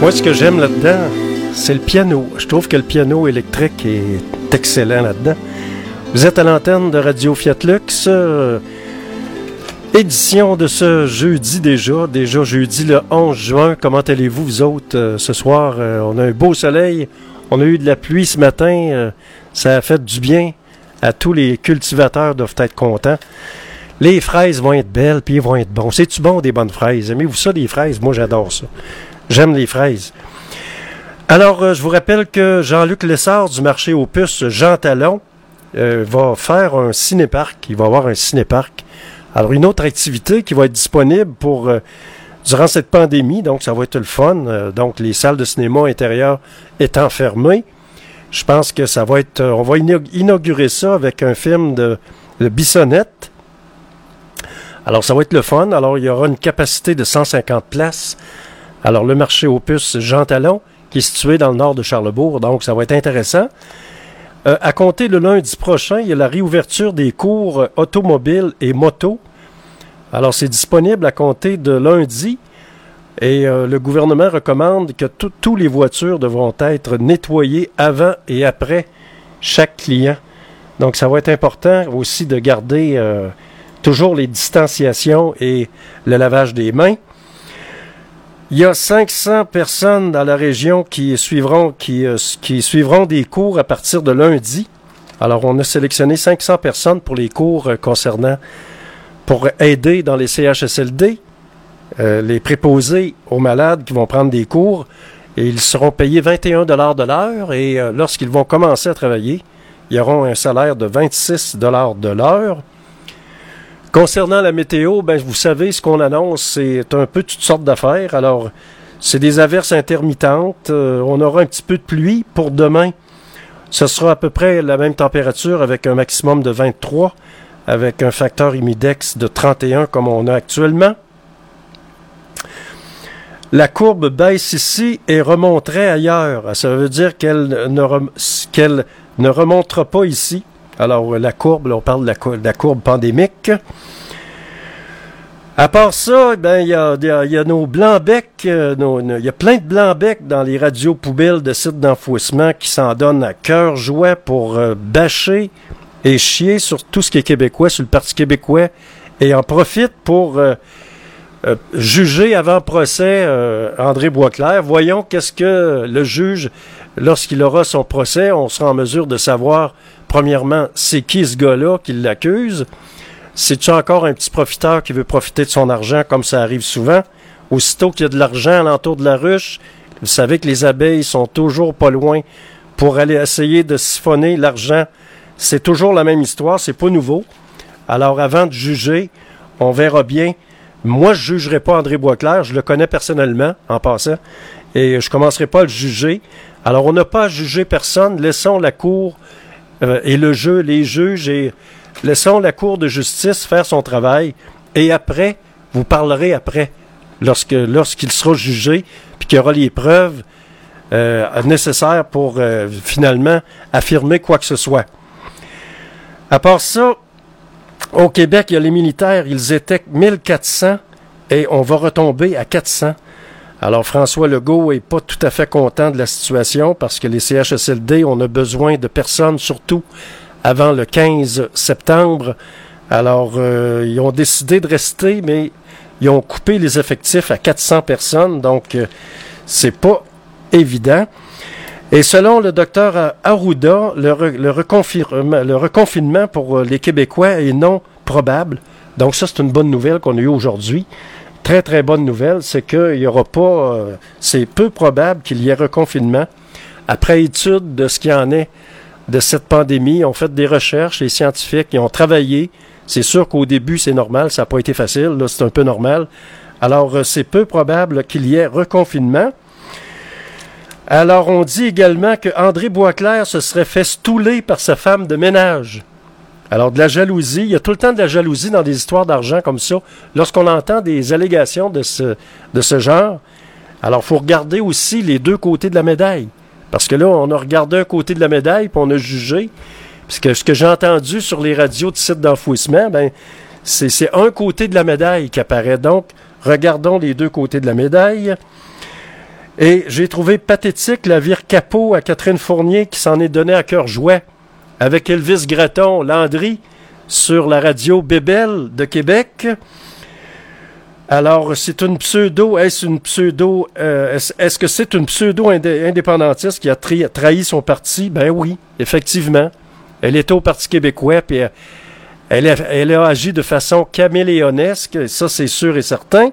Moi, ce que j'aime là-dedans, c'est le piano. Je trouve que le piano électrique est excellent là-dedans. Vous êtes à l'antenne de Radio Fiat Lux. Euh, édition de ce jeudi déjà. Déjà jeudi le onze juin. Comment allez-vous, vous autres, euh, ce soir? Euh, on a un beau soleil. On a eu de la pluie ce matin. Euh, ça a fait du bien. À tous les cultivateurs doivent être contents. Les fraises vont être belles, puis ils vont être bons. C'est-tu bon, des bonnes fraises? Aimez-vous ça, des fraises? Moi, j'adore ça. J'aime les fraises. Alors, euh, je vous rappelle que Jean-Luc Lessard du marché aux puces Jean Talon euh, va faire un cinéparc. Il va avoir un cinéparc. Alors, une autre activité qui va être disponible pour euh, durant cette pandémie, donc ça va être le fun. Euh, donc, les salles de cinéma intérieures étant fermées. Je pense que ça va être... Euh, on va inaugurer ça avec un film de, de Bissonnette. Alors, ça va être le fun. Alors, il y aura une capacité de cent cinquante places. Alors, le marché aux puces Jean Talon, qui est situé dans le nord de Charlesbourg, donc ça va être intéressant. Euh, à compter le lundi prochain, il y a la réouverture des cours euh, automobiles et motos. Alors, c'est disponible à compter de lundi. Et euh, le gouvernement recommande que toutes les voitures devront être nettoyées avant et après chaque client. Donc, ça va être important aussi de garder euh, toujours les distanciations et le lavage des mains. Il y a cinq cents personnes dans la région qui suivront, qui, euh, qui suivront des cours à partir de lundi. Alors, on a sélectionné cinq cents personnes pour les cours euh, concernant, pour aider dans les C H S L D, euh, les préposés aux malades qui vont prendre des cours. Et ils seront payés vingt et un dollars de l'heure. Et euh, lorsqu'ils vont commencer à travailler, ils auront un salaire de vingt-six dollars de l'heure. Concernant la météo, ben vous savez, ce qu'on annonce, c'est un peu toutes sortes d'affaires. Alors, c'est des averses intermittentes. Euh, on aura un petit peu de pluie pour demain. Ce sera à peu près la même température avec un maximum de vingt-trois, avec un facteur humidex de trente et un comme on a actuellement. La courbe baisse ici et remonterait ailleurs. Ça veut dire qu'elle ne, rem- qu'elle ne remontera pas ici. Alors, la courbe, là, on parle de la, cou- de la courbe pandémique. À part ça, ben il y a, y, a, y a nos blancs-becs, euh, il y a plein de blancs-becs dans les radios poubelles de sites d'enfouissement qui s'en donnent à cœur joie pour euh, bâcher et chier sur tout ce qui est québécois, sur le Parti québécois, et en profitent pour euh, euh, juger avant procès euh, André Boisclair. Voyons qu'est-ce que le juge, lorsqu'il aura son procès, on sera en mesure de savoir, premièrement, c'est qui ce gars-là qui l'accuse. C'est-tu encore un petit profiteur qui veut profiter de son argent, comme ça arrive souvent? Aussitôt qu'il y a de l'argent alentour de la ruche, vous savez que les abeilles sont toujours pas loin pour aller essayer de siphonner l'argent. C'est toujours la même histoire, c'est pas nouveau. Alors, avant de juger, on verra bien. Moi, je jugerai pas André Boisclair, je le connais personnellement, en passant, et je commencerai pas à le juger. Alors, on n'a pas à juger personne, laissons la cour euh, et le jeu, les juges et... Laissons la Cour de justice faire son travail et après, vous parlerez après, lorsque lorsqu'il sera jugé, puis qu'il y aura les preuves euh, nécessaires pour euh, finalement affirmer quoi que ce soit. À part ça, au Québec, il y a les militaires, ils étaient mille quatre cents et on va retomber à quatre cents. Alors François Legault est pas tout à fait content de la situation parce que les C H S L D, on a besoin de personnes surtout avant le quinze septembre. Alors, euh, ils ont décidé de rester, mais ils ont coupé les effectifs à quatre cents personnes, donc euh, c'est pas évident. Et selon le docteur Arruda, le, re, le, reconfirme, le reconfinement pour les Québécois est non probable. Donc ça, c'est une bonne nouvelle qu'on a eue aujourd'hui. Très, très bonne nouvelle, c'est qu'il y aura pas... Euh, c'est peu probable qu'il y ait reconfinement. Après étude de ce qu'il y en est de cette pandémie, ils ont fait des recherches, les scientifiques, ils ont travaillé. C'est sûr qu'au début, c'est normal, ça n'a pas été facile, là, c'est un peu normal. Alors, euh, c'est peu probable qu'il y ait reconfinement. Alors, on dit également que André Boisclair se serait fait stouler par sa femme de ménage. Alors, de la jalousie, il y a tout le temps de la jalousie dans des histoires d'argent comme ça. Lorsqu'on entend des allégations de ce, de ce genre, alors il faut regarder aussi les deux côtés de la médaille. Parce que là, on a regardé un côté de la médaille, puis on a jugé. Parce que ce que j'ai entendu sur les radios de sites d'enfouissement, ben, c'est, c'est un côté de la médaille qui apparaît. Donc, regardons les deux côtés de la médaille. Et j'ai trouvé pathétique la vire capot à Catherine Fournier qui s'en est donné à cœur joie avec Elvis Gratton, Landry, sur la radio Bébel de Québec. Alors, c'est une pseudo, est-ce une pseudo, euh, est-ce, est-ce que c'est une pseudo-indépendantiste qui a tri, trahi son parti? Ben oui, effectivement. Elle était au Parti québécois, puis elle, elle, a, elle a agi de façon caméléonesque, ça c'est sûr et certain.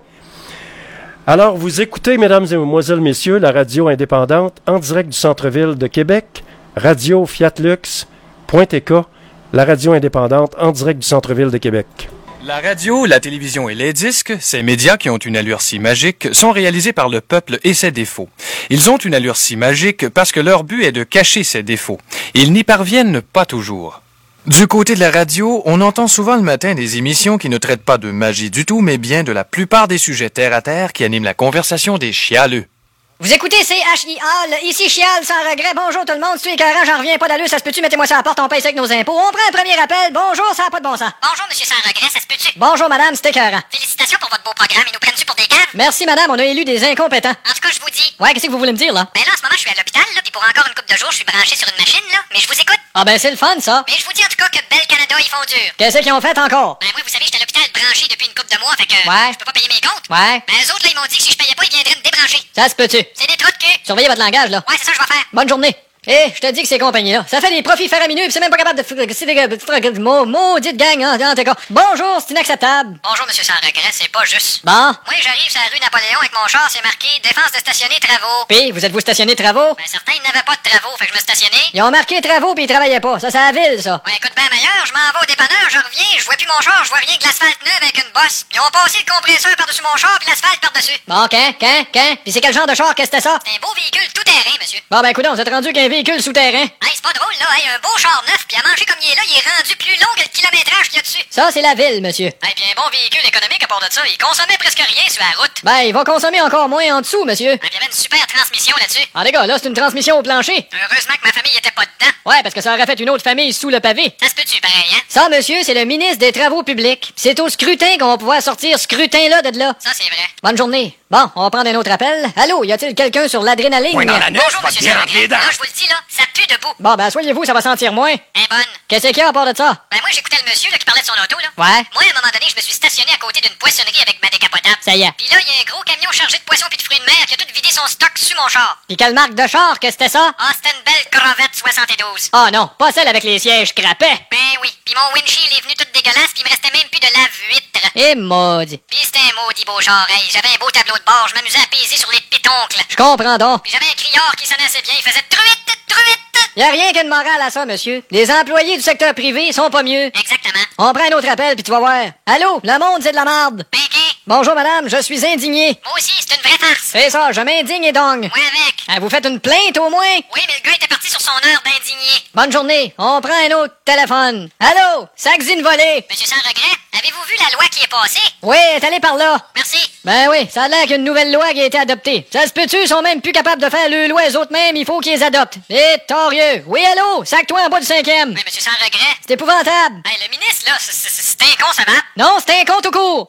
Alors, vous écoutez, mesdames et mesdemoiselles, messieurs, la radio indépendante en direct du centre-ville de Québec, radio fiat lux point t k, la radio indépendante en direct du centre-ville de Québec. La radio, la télévision et les disques, ces médias qui ont une allure si magique, sont réalisés par le peuple et ses défauts. Ils ont une allure si magique parce que leur but est de cacher ces défauts. Ils n'y parviennent pas toujours. Du côté de la radio, on entend souvent le matin des émissions qui ne traitent pas de magie du tout, mais bien de la plupart des sujets terre-à-terre qui animent la conversation des chialeux. Vous écoutez C H I A, ici Chial sans regret. Bonjour tout le monde, c'est écœurant, j'en reviens pas d'allure, ça se peut-tu? Mettez-moi ça à la porte, on paye ça avec nos impôts. On prend un premier appel. Bonjour, ça n'a pas de bon sens. Bonjour, monsieur sans regret, ça se peut-tu? Bonjour, madame, c'est écœurant. Félicitations pour votre beau programme, ils nous prennent-tu pour des caves? Merci, madame, on a élu des incompétents. En tout cas, je vous dis. Ouais, qu'est-ce que vous voulez me dire, là? Ben là, en ce moment, je suis à l'hôpital, là, puis pour encore une couple de jours, je suis branché sur une machine, là, mais je vous écoute. Ah ben, c'est le fun, ça. Mais je vous dis en tout cas que Bel Canada, ils font dur. Qu'est-ce qu'ils ont fait encore? Ben moi, vous savez, j'étais à l'hôpital branché depuis une couple de mois, fait que ouais. je peux pas payer mes comptes. Ouais. Ben eux autres, là, ils m'ont dit que si je payais pas, ils viendraient me débrancher. Ça se peut-tu? C'est des trous de cul. Surveillez votre langage, là. Ouais, c'est ça que je vais faire. Bonne journée. Eh, je te dis que ces compagnies-là, ça fait des profits faramineux pis c'est même pas capable de... C'est des... Maudite gang, hein, en tout cas. Bonjour, c'est inacceptable. Bonjour, monsieur sans regret, c'est pas juste. Bon. Moi, j'arrive sur la rue Napoléon avec mon char, c'est marqué « Défense de stationner travaux ». Pis, vous êtes-vous stationné travaux? Ben, certains, ils n'avaient pas de travaux, fait que je me stationnais. Ils ont marqué travaux pis ils travaillaient pas. Ça, c'est à la ville, ça. Ouais, écoute ben meilleur, je m'en vais au dépanneur, je reviens, je vois plus mon char, je vois rien que l'asphalte neuve avec une bosse. Ils ont passé le compresseur par-dessus mon char pis l'asphalte par-dessus. Bon, quand, quand, quand? Pis c'est quel genre de char, qu'est-ce que c'était ça? C'est un beau véhicule tout-terrain, monsieur. Bon, ben, écoutez, vous êtes rendu qu'un véhicule souterrain. Hey, c'est pas drôle, là. Hey, un beau char neuf, puis à manger comme il est là, il est rendu plus long que le kilométrage qu'il y a dessus. Ça, c'est la ville, monsieur. Hey, puis un bon véhicule économique à part de ça, il consommait presque rien sur la route. Ben, il va consommer encore moins en dessous, monsieur. Hey, puis il y avait une super transmission là-dessus. Ah, les gars, là, c'est une transmission au plancher. Heureusement que ma famille était pas dedans. Ouais, parce que ça aurait fait une autre famille sous le pavé. Ça se peut-tu, pareil, hein? Ça, monsieur, c'est le ministre des Travaux publics. C'est au scrutin qu'on va pouvoir sortir ce scrutin-là de là. Ça, c'est vrai. Bonne journée. Bon, on va prendre un autre appel. Allô, y a-t-il quelqu'un sur l'adrénaline? Point dans la neige, bonjour, va monsieur bien entre les dents. Non, je vous le dis, là, ça pue debout. Bon, ben, soyez-vous, ça va sentir moins. Eh, bonne. Qu'est-ce qu'il y a à part de ça? Ben, moi, j'écoutais le monsieur, là, qui parlait de son auto, là. Ouais. Moi, à un moment donné, je me suis stationné à côté d'une poissonnerie avec ma décapotable. Ça y est. Puis là, il y a un gros camion chargé de poissons puis de fruits de mer qui a tout vidé son stock sur mon char. Pis quelle marque de char, qu'est-ce que c'était ça? Ah, c'était une belle Corvette soixante-douze. Ah non, pas celle avec les sièges crapets. Ben oui. Puis mon windshield est venu tout dégueulasse puis il me restait même plus de lave-huître. Eh, maudit. Puis c'était un maudit beau char, hey. J'avais un beau tableau de bord, je m'amusais à peser sur les pétoncles. Je comprends donc. Puis j'avais un criard qui sonnait assez bien, il faisait truite, truite. Y a rien qu'une morale à ça, monsieur. Les employés du secteur privé sont pas mieux. Exactement. On prend un autre appel puis tu vas voir. Allô, le monde, c'est de la marde. Pinquet. Bonjour, madame, je suis indigné. Moi aussi, c'est une vraie farce. C'est ça, je m'indigne et dong. Moi avec. Ah, vous faites une plainte au moins? Oui, mais le gars était parti sur son heure d'indigné. Bonne journée. On prend un autre téléphone. Allô, Saxine volée. Monsieur sans regret, avez-vous vu la loi qui est passée? Oui, elle est allée par là. Merci. Ben oui, ça a l'air qu'il y a une nouvelle loi qui a été adoptée. Ça se peut-tu, ils sont même plus capables de faire le loi eux autres mêmes, il faut qu'ils les adoptent. Et torieux. Oui, allô, sac-toi en bas du cinquième. Mais monsieur sans regret. C'est épouvantable. Hey, le ministre, là, c'est inconcevable. Non, c'est un compte au cours.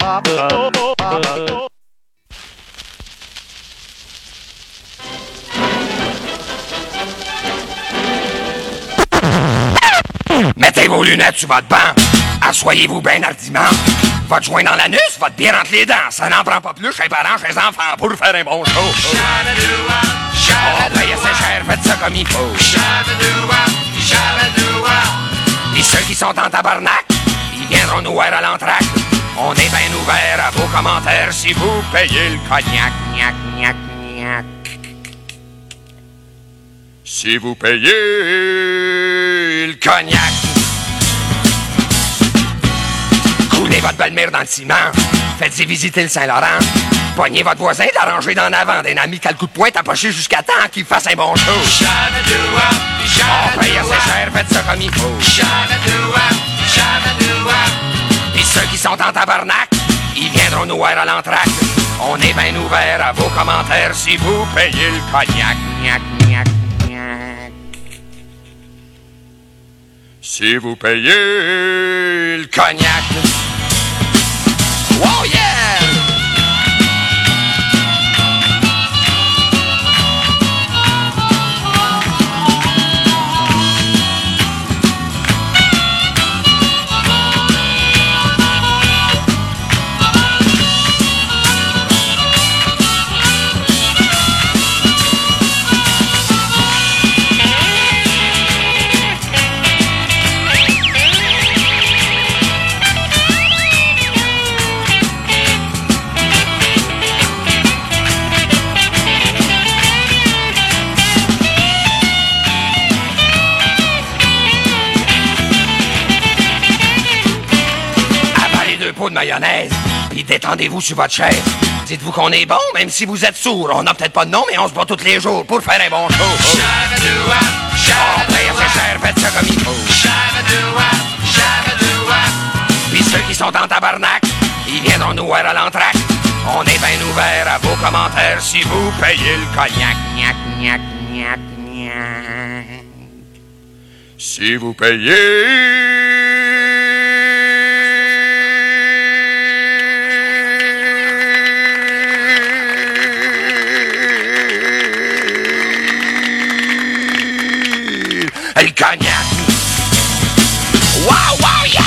Mettez vos lunettes sur votre banc. Assoyez-vous bien hardiment. Votre joint dans l'anus, votre bière entre les dents. Ça n'en prend pas plus chez les parents, chez les enfants pour faire un bon show. Oh, payez assez cher, faites ça comme il faut. Et ceux qui sont en tabarnak, ils viendront nous voir à l'entracte. On est bien ouvert à vos commentaires si vous payez le cognac. Gnac, gnac, gnac. Si vous payez le cognac. Coulez votre belle-mère dans le ciment. Faites-y visiter le Saint-Laurent. Pognez votre voisin d'arranger d'en avant d'un ami qui a le coup de poing tapoché jusqu'à temps qu'il fasse un bon show. On paye assez cher, faites ça comme il faut. Et ceux qui sont en tabarnak, ils viendront nous voir à l'entracte. On est bien ouvert à vos commentaires si vous payez le cognac. Gnac, gnac, gnac. Si vous payez le cognac. Oh yeah! mayonnaise. Puis détendez-vous sur votre chaise. Dites-vous qu'on est bon, même si vous êtes sourd. On n'a peut-être pas de nom, mais on se bat tous les jours pour faire un bon show. Oh. On paye assez cher, faites ça comme il faut. Puis ceux qui sont en tabarnak, ils viendront nous voir à l'entraque. On est bien ouvert à vos commentaires si vous payez le cognac. Gnac, gnac, gnac, gnac. Si vous payez... le cognac. Wow, wow, yeah!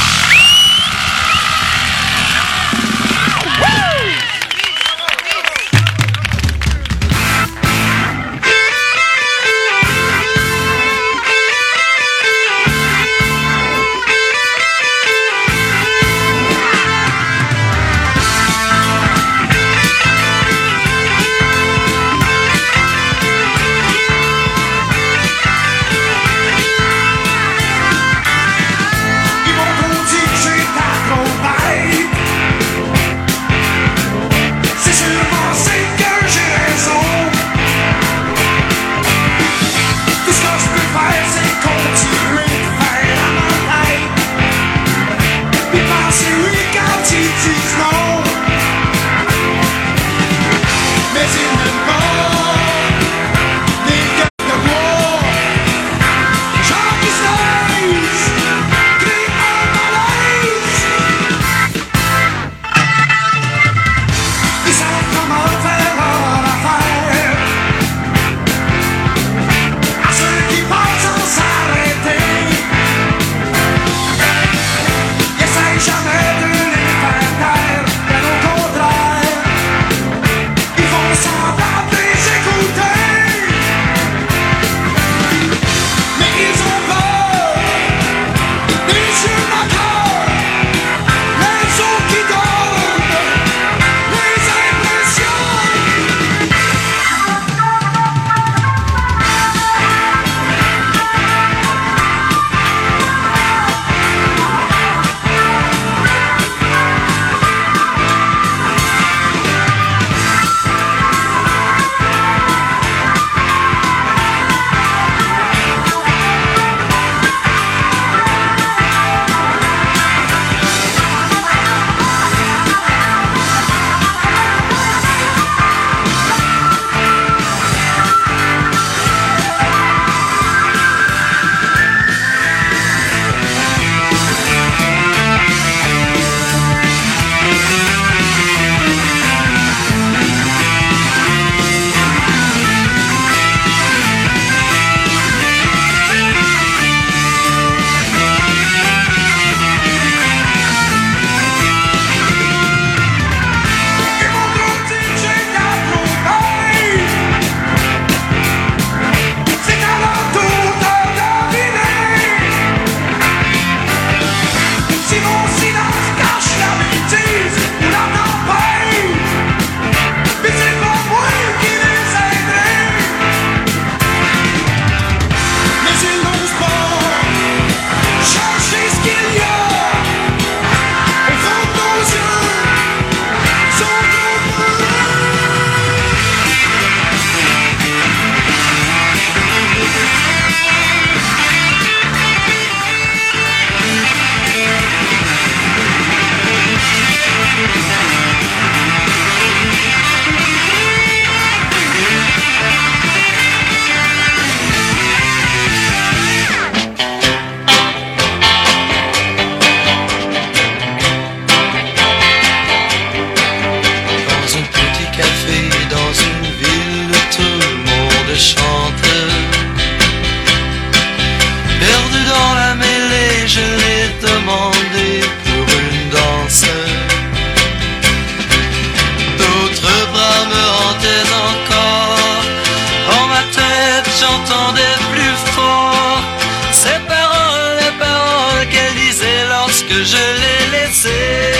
je l'ai laissé.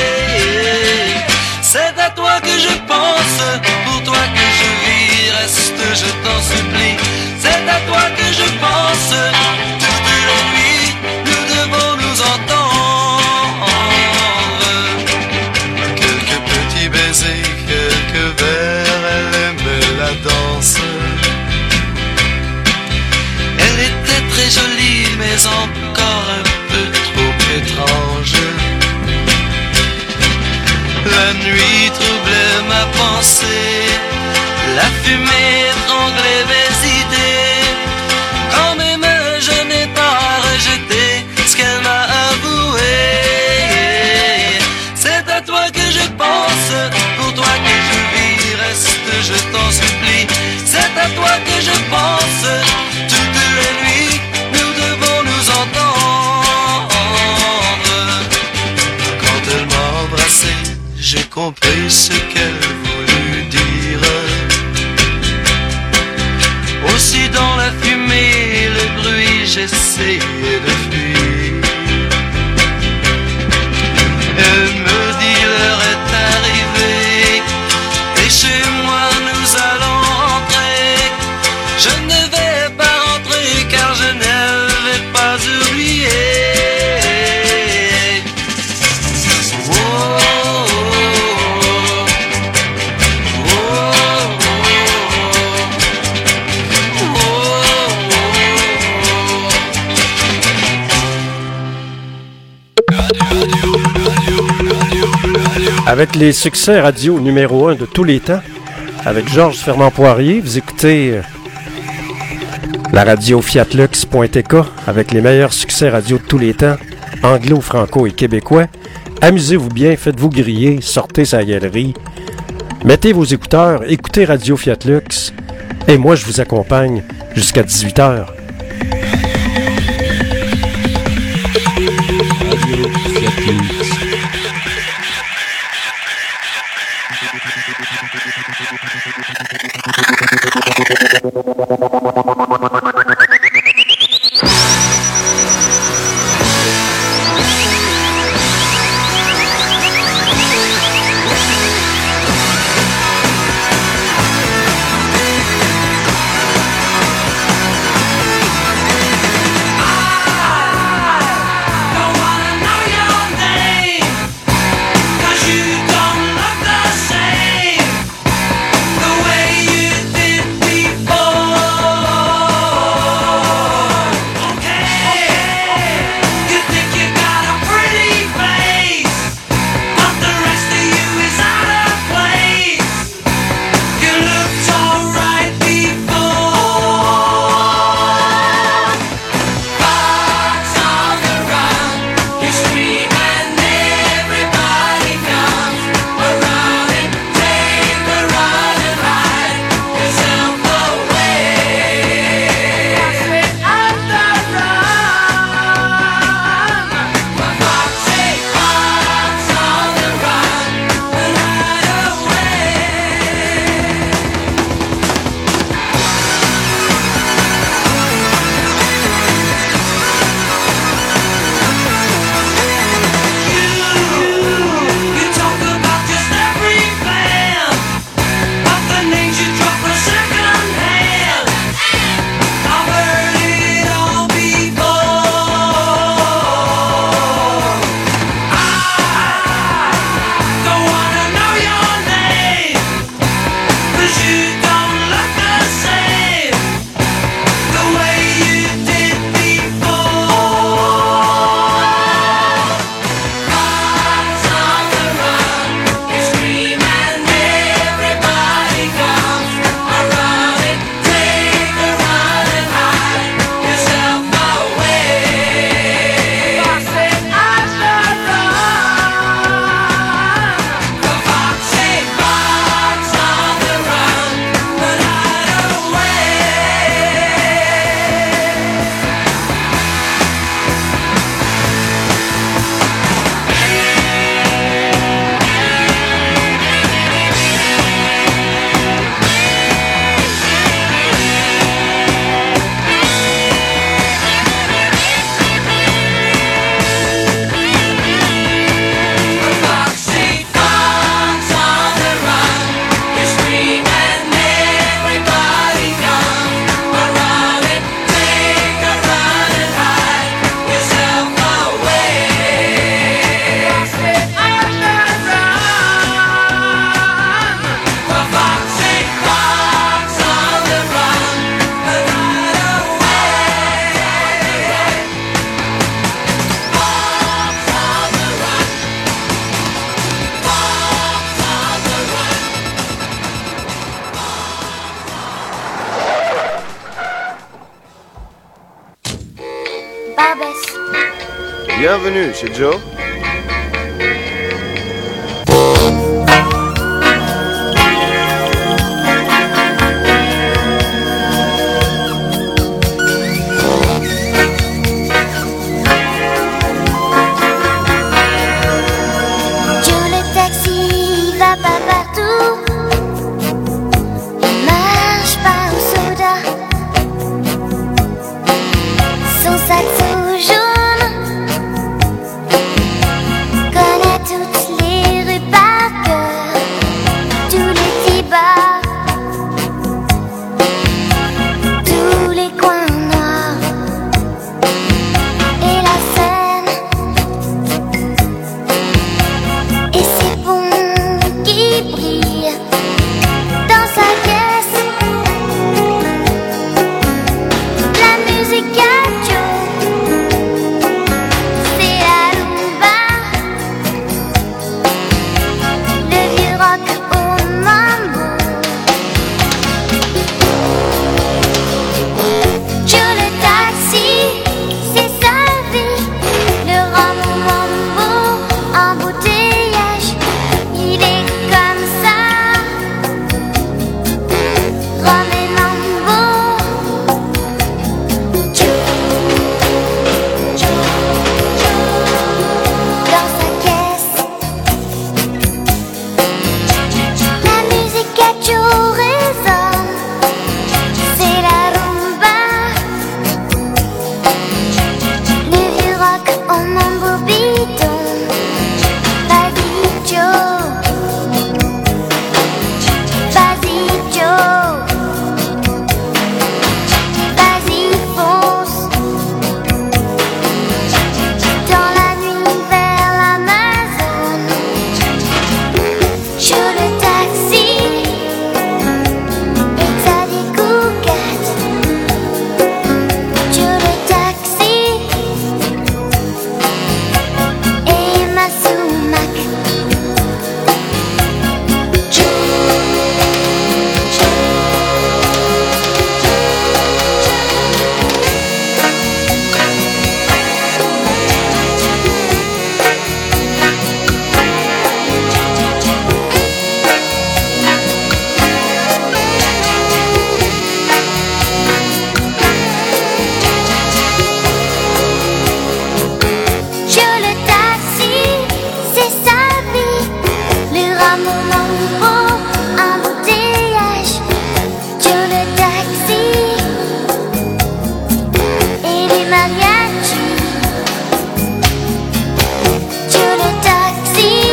C'est à toi que je pense, pour toi que je vis, reste, je t'en supplie. C'est à toi que je pense, toute la nuit, nous devons nous entendre. troublait ma pensée. La fumée étranglait mes idées. Quand même je n'ai pas rejeté ce qu'elle m'a avoué. C'est à toi que je pense, pour toi que je vis, reste, je t'en supplie. C'est à toi que je pense, toutes les nuits, nous devons nous entendre. Quand elle m'a embrassé, j'ai compris ce qu'elle voulut dire. Aussi dans la fumée, le bruit, j'essayais de fuir. Elle me dit l'heure est arrivée, et chez moi nous allons rentrer. Je ne vais pas rentrer car je n'avais pas oublié. Oh, oh, oh, oh, oh, Avec les succès radio numéro un de tous les temps, avec Georges Fernand-Poirier, vous écoutez euh, la radio Fiat Lux point T K avec les meilleurs succès radio de tous les temps, anglo, franco et québécois. Amusez-vous bien, faites-vous griller, sortez sa galerie, mettez vos écouteurs, écoutez Radio Fiat Lux, et moi je vous accompagne jusqu'à dix-huit heures. Radio Fiat Lux. The way you did before. Bienvenue chez Joe. Joe le taxi va pas partout, il marche pas au soda, son sac tout jaune connaît toutes les rues par cœur, tous les petits bars, tous les coins noirs et la Seine. Et c'est bon qui brille dans sa caisse. La musique à Joe, c'est la rumba, le vieux rock au mambo. Joe le taxi, c'est sa vie, le rhum au mambo, embouteillage, il est comme ça, rhum et mambo. Joe, Joe, Joe, dans sa caisse. La musique à Joe résonne, c'est la rumba, le vieux rock au mambo bidon. Vas-y Joe, vas-y Joe, vas-y fonce, dans la nuit vers l'Amazone. Joe le taxi, et t'as des coucates. Joe le taxi, et ma sumac. Joe, Joe le taxi, c'est sa vie, le rhum au mambo, embouteillage. Joe le taxi, et les mariachis. Joe le taxi,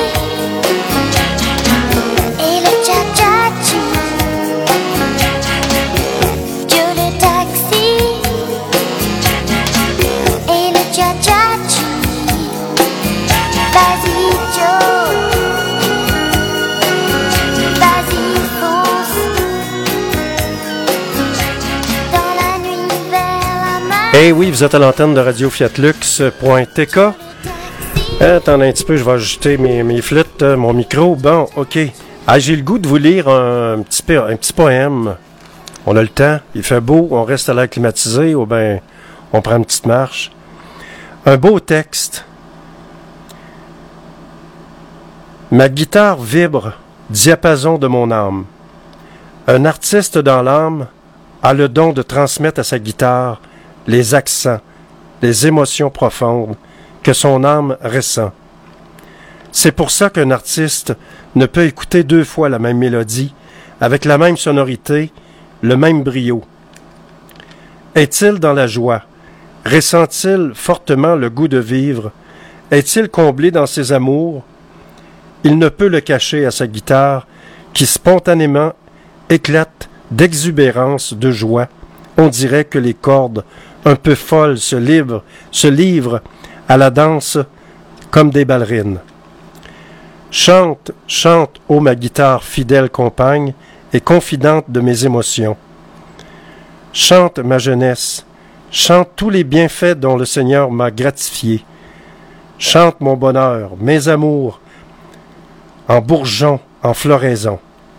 et le cha-cha-chi. Joe le taxi, et le cha-cha-chi. Vas-y Joe, vas-y fonce, dans la nuit vers la mer. Eh oui, vous êtes à l'antenne de radio fiat lux point t k. Attendez un petit peu, je vais ajouter mes, mes flûtes, euh, mon micro. Bon, OK. Ah, j'ai le goût de vous lire un petit, peu, un petit poème. On a le temps, il fait beau, on reste à l'air climatisé ou bien on prend une petite marche. Un beau texte. Ma guitare vibre, diapason de mon âme. Un artiste dans l'âme a le don de transmettre à sa guitare les accents, les émotions profondes que son âme ressent. C'est pour ça qu'un artiste ne peut écouter deux fois la même mélodie, avec la même sonorité, le même brio. Est-il dans la joie? Ressent-il fortement le goût de vivre? Est-il comblé dans ses amours? Il ne peut le cacher à sa guitare, qui spontanément éclate d'exubérance, de joie. On dirait que les cordes, un peu folles, se livrent, se livrent à la danse comme des ballerines. Chante, chante, ô ma guitare fidèle compagne et confidente de mes émotions. Chante ma jeunesse, chante tous les bienfaits dont le Seigneur m'a gratifié. Chante mon bonheur, mes amours, en bourgeon, en floraison.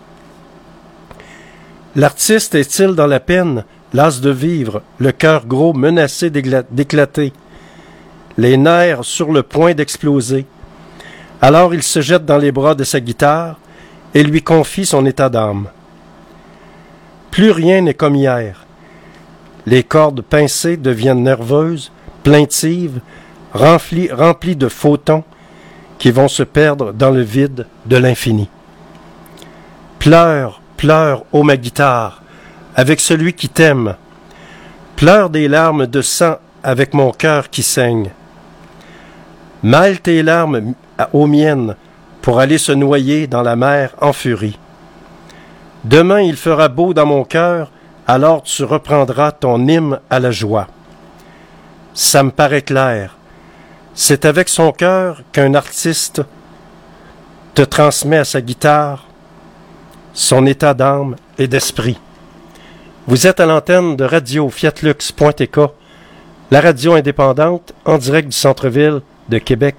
L'artiste est-il dans la peine, las de vivre, le cœur gros menacé d'éclater? les nerfs sur le point d'exploser. Alors il se jette dans les bras de sa guitare et lui confie son état d'âme. Plus rien n'est comme hier. Les cordes pincées deviennent nerveuses, plaintives, remplies, remplies de photons qui vont se perdre dans le vide de l'infini. Pleure, pleure, ô ma guitare, avec celui qui t'aime. Pleure des larmes de sang avec mon cœur qui saigne. Mêle tes larmes aux miennes pour aller se noyer dans la mer en furie. Demain il fera beau dans mon cœur, alors tu reprendras ton hymne à la joie. Ça me paraît clair. C'est avec son cœur qu'un artiste te transmet à sa guitare son état d'âme et d'esprit. Vous êtes à l'antenne de radio fiat lux point t k, la radio indépendante en direct du centre-ville de Québec.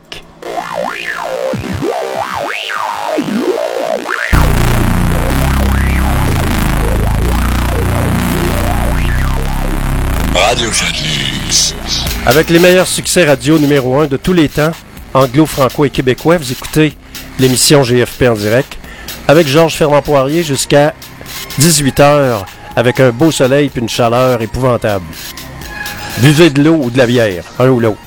Radio Fiat-Lux. Avec les meilleurs succès radio numéro un de tous les temps, anglo-franco et québécois, vous écoutez l'émission G F P en direct avec Georges Fernand-Poirier jusqu'à dix-huit heures avec un beau soleil et une chaleur épouvantable. Buvez de l'eau ou de la bière, un ou l'autre.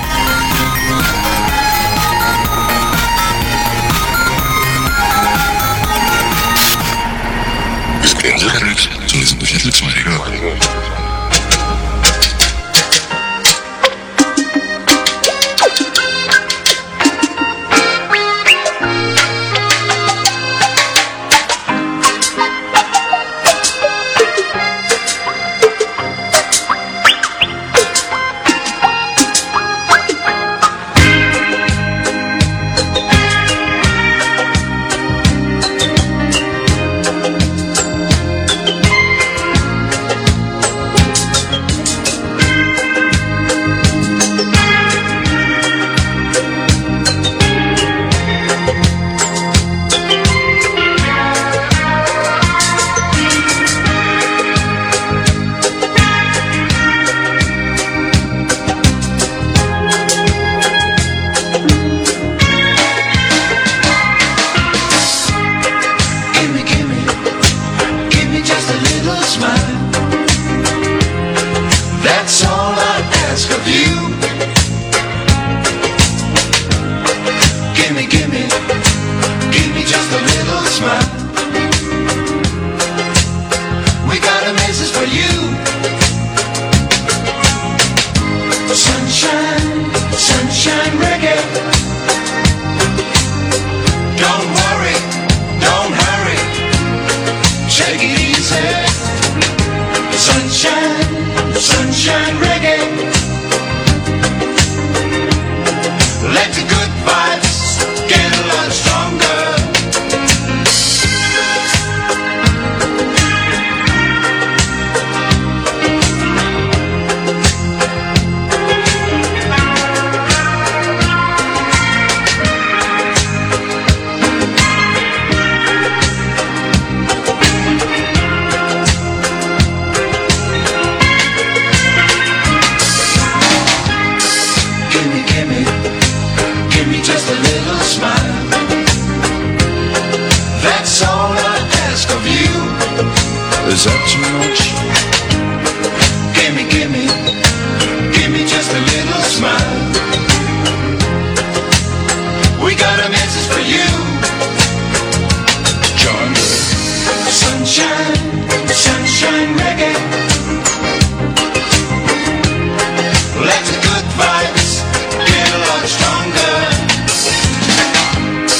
Vous écoutez en direct Lux sur les ondes de Fiat-Lux sur les gars.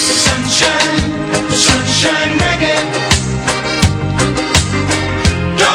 Don't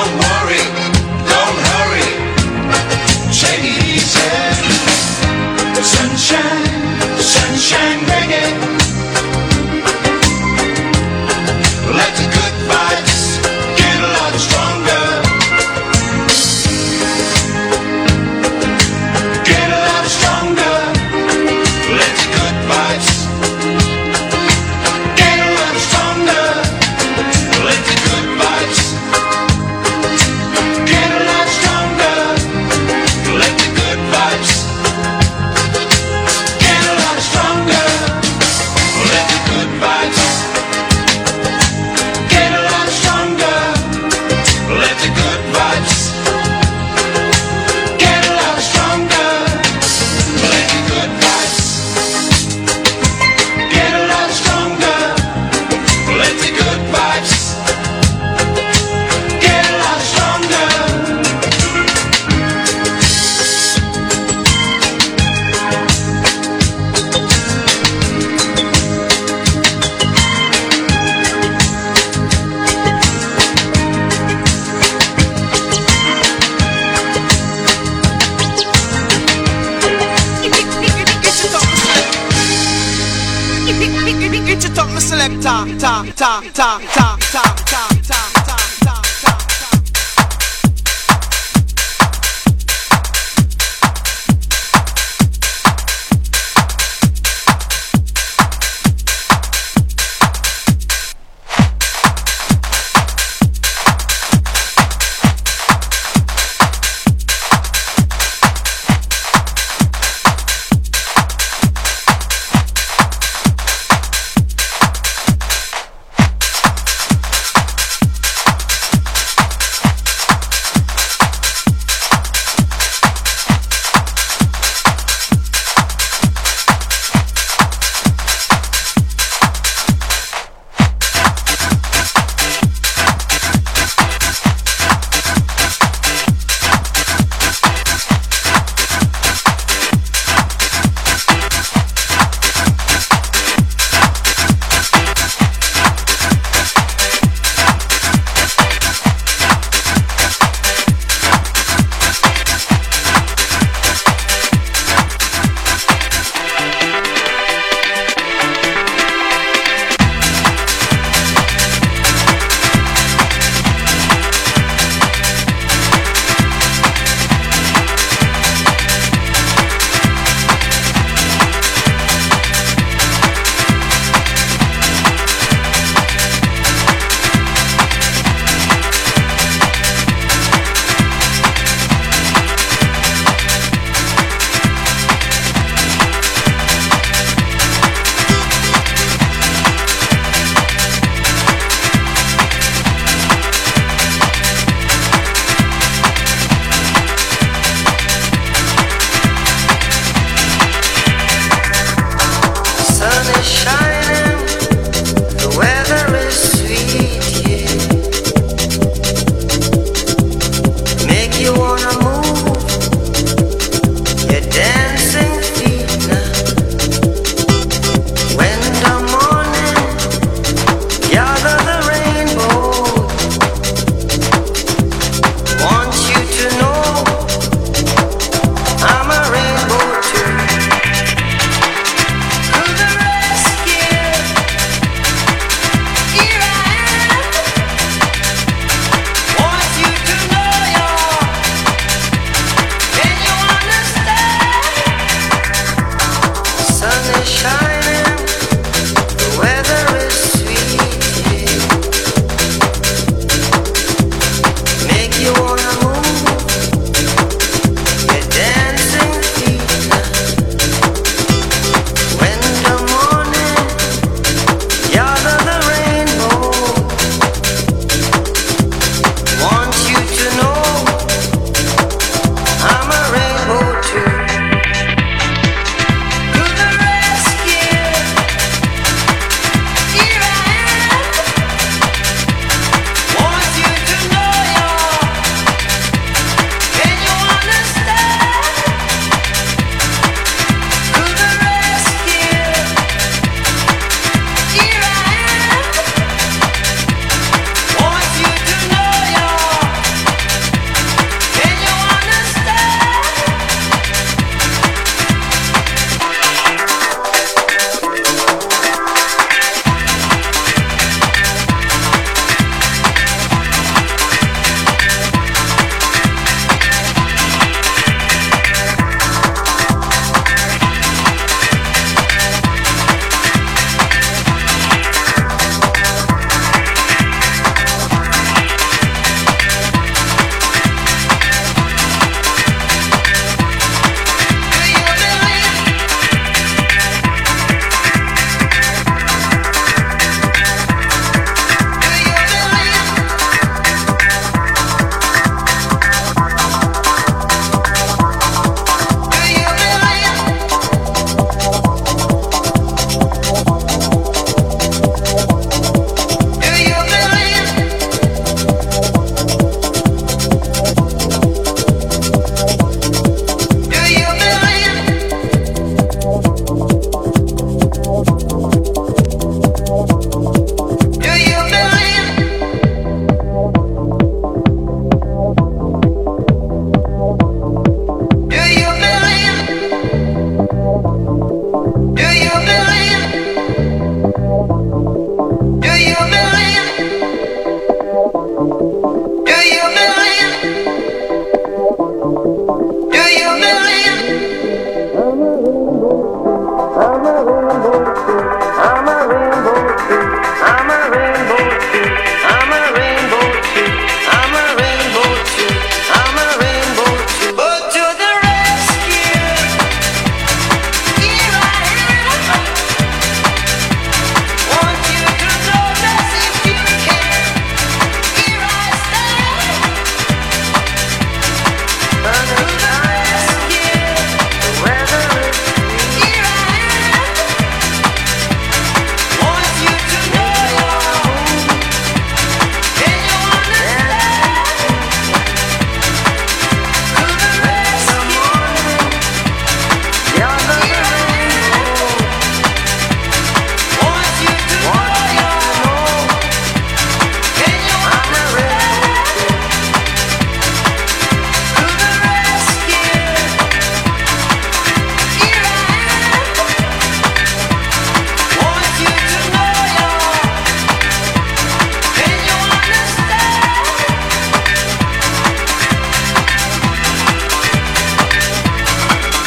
ta ta ta ta ta ta ta ta ta.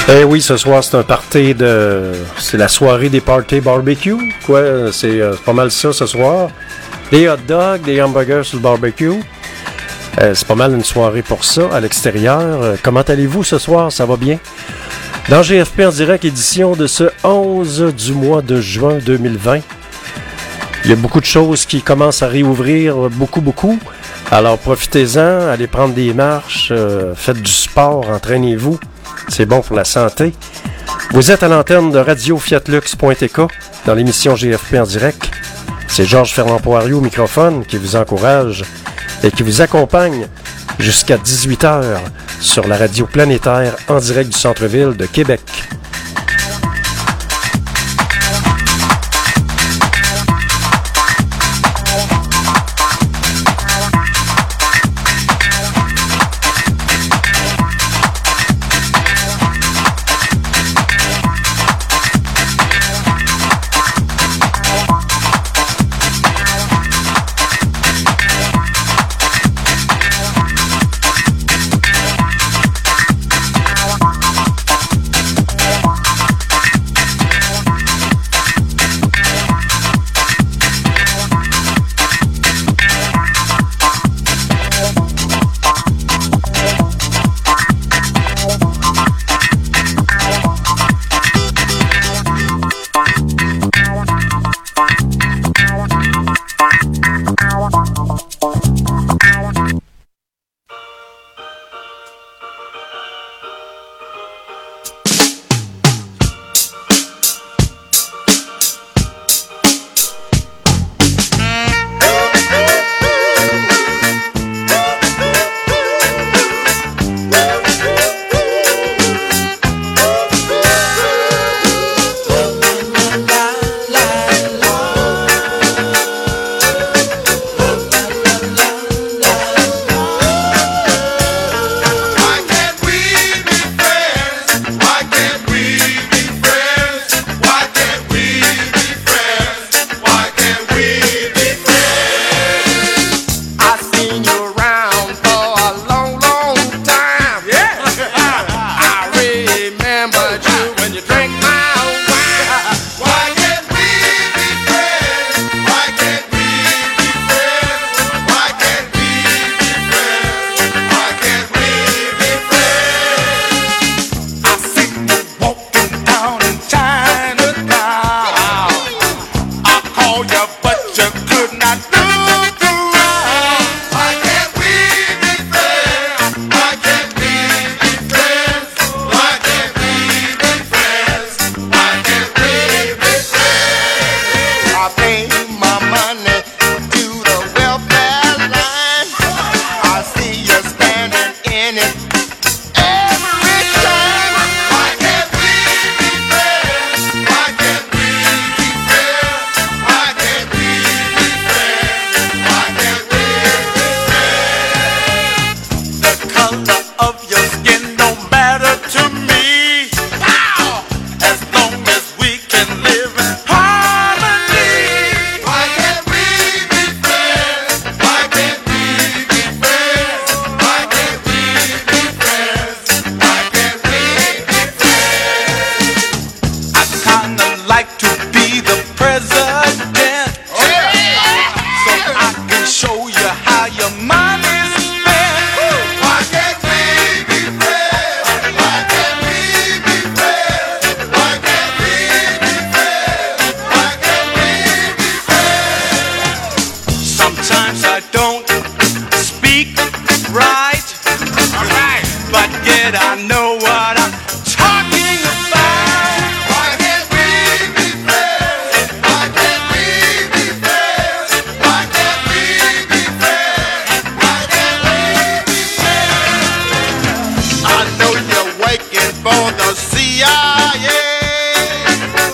Eh oui, ce soir, c'est un party de... C'est la soirée des parties barbecue, quoi. C'est euh, pas mal ça, ce soir. Des hot dogs, des hamburgers sur le barbecue. Euh, c'est pas mal une soirée pour ça, à l'extérieur. Euh, comment allez-vous ce soir? Ça va bien? Dans G F P en direct, édition de ce onze du mois de juin deux mille vingt. Il y a beaucoup de choses qui commencent à réouvrir, beaucoup, beaucoup. Alors, profitez-en, allez prendre des marches, euh, faites du sport, entraînez-vous. C'est bon pour la santé. Vous êtes à l'antenne de radio fiat lux point t k dans l'émission G F P en direct. C'est Georges Fernand Poirier au microphone qui vous encourage et qui vous accompagne jusqu'à dix-huit heures sur la radio planétaire en direct du centre-ville de Québec.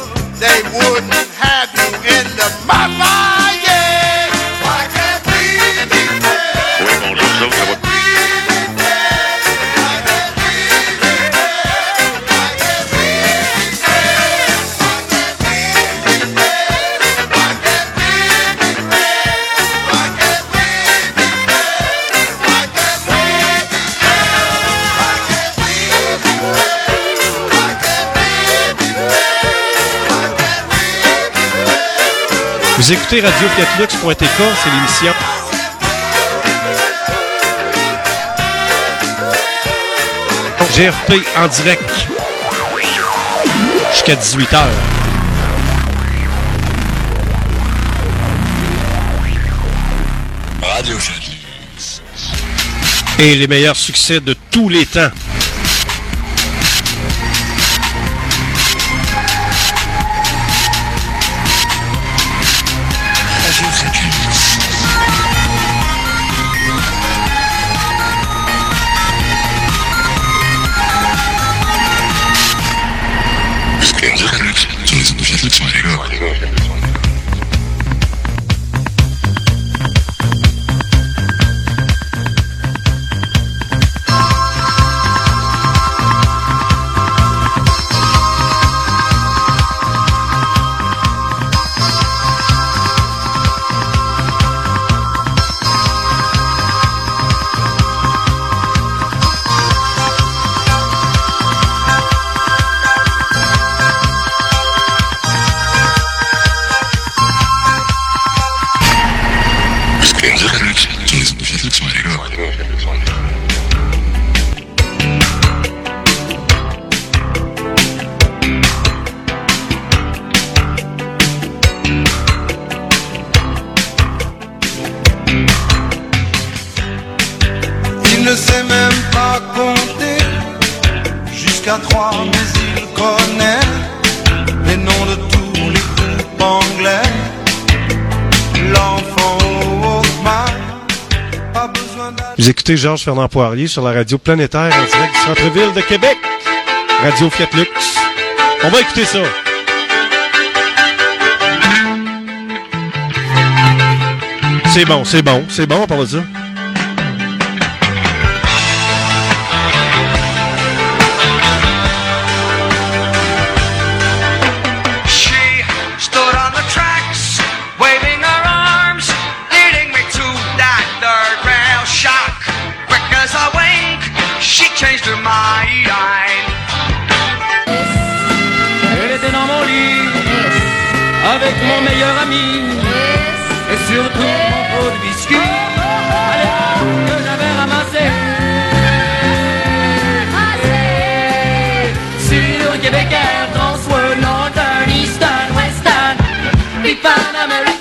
Wouldn't have you in the mafia. Why can't we Vous écoutez radio fiat lux point t k, c'est l'émission. G F P en direct jusqu'à dix-huit heures. Radio Fiat Lux. Et les meilleurs succès de tous les temps. Il ne sait même pas compter jusqu'à trois, mais il connaît les noms de tous les groupes anglais. L'enfant au Walkman, pas besoin d'aller. Vous écoutez Georges Fernand Poirier sur la radio planétaire en direct du centre-ville de Québec. Radio Fiat Lux. On va écouter ça. C'est bon, c'est bon, c'est bon, on parle de ça. Changed her mind. Elle était dans mon lit avec mon meilleur ami et surtout mon pot de biscuits que j'avais ramassé sur Québécois, Transworld, Northern, Eastern, Western, puis Pan American.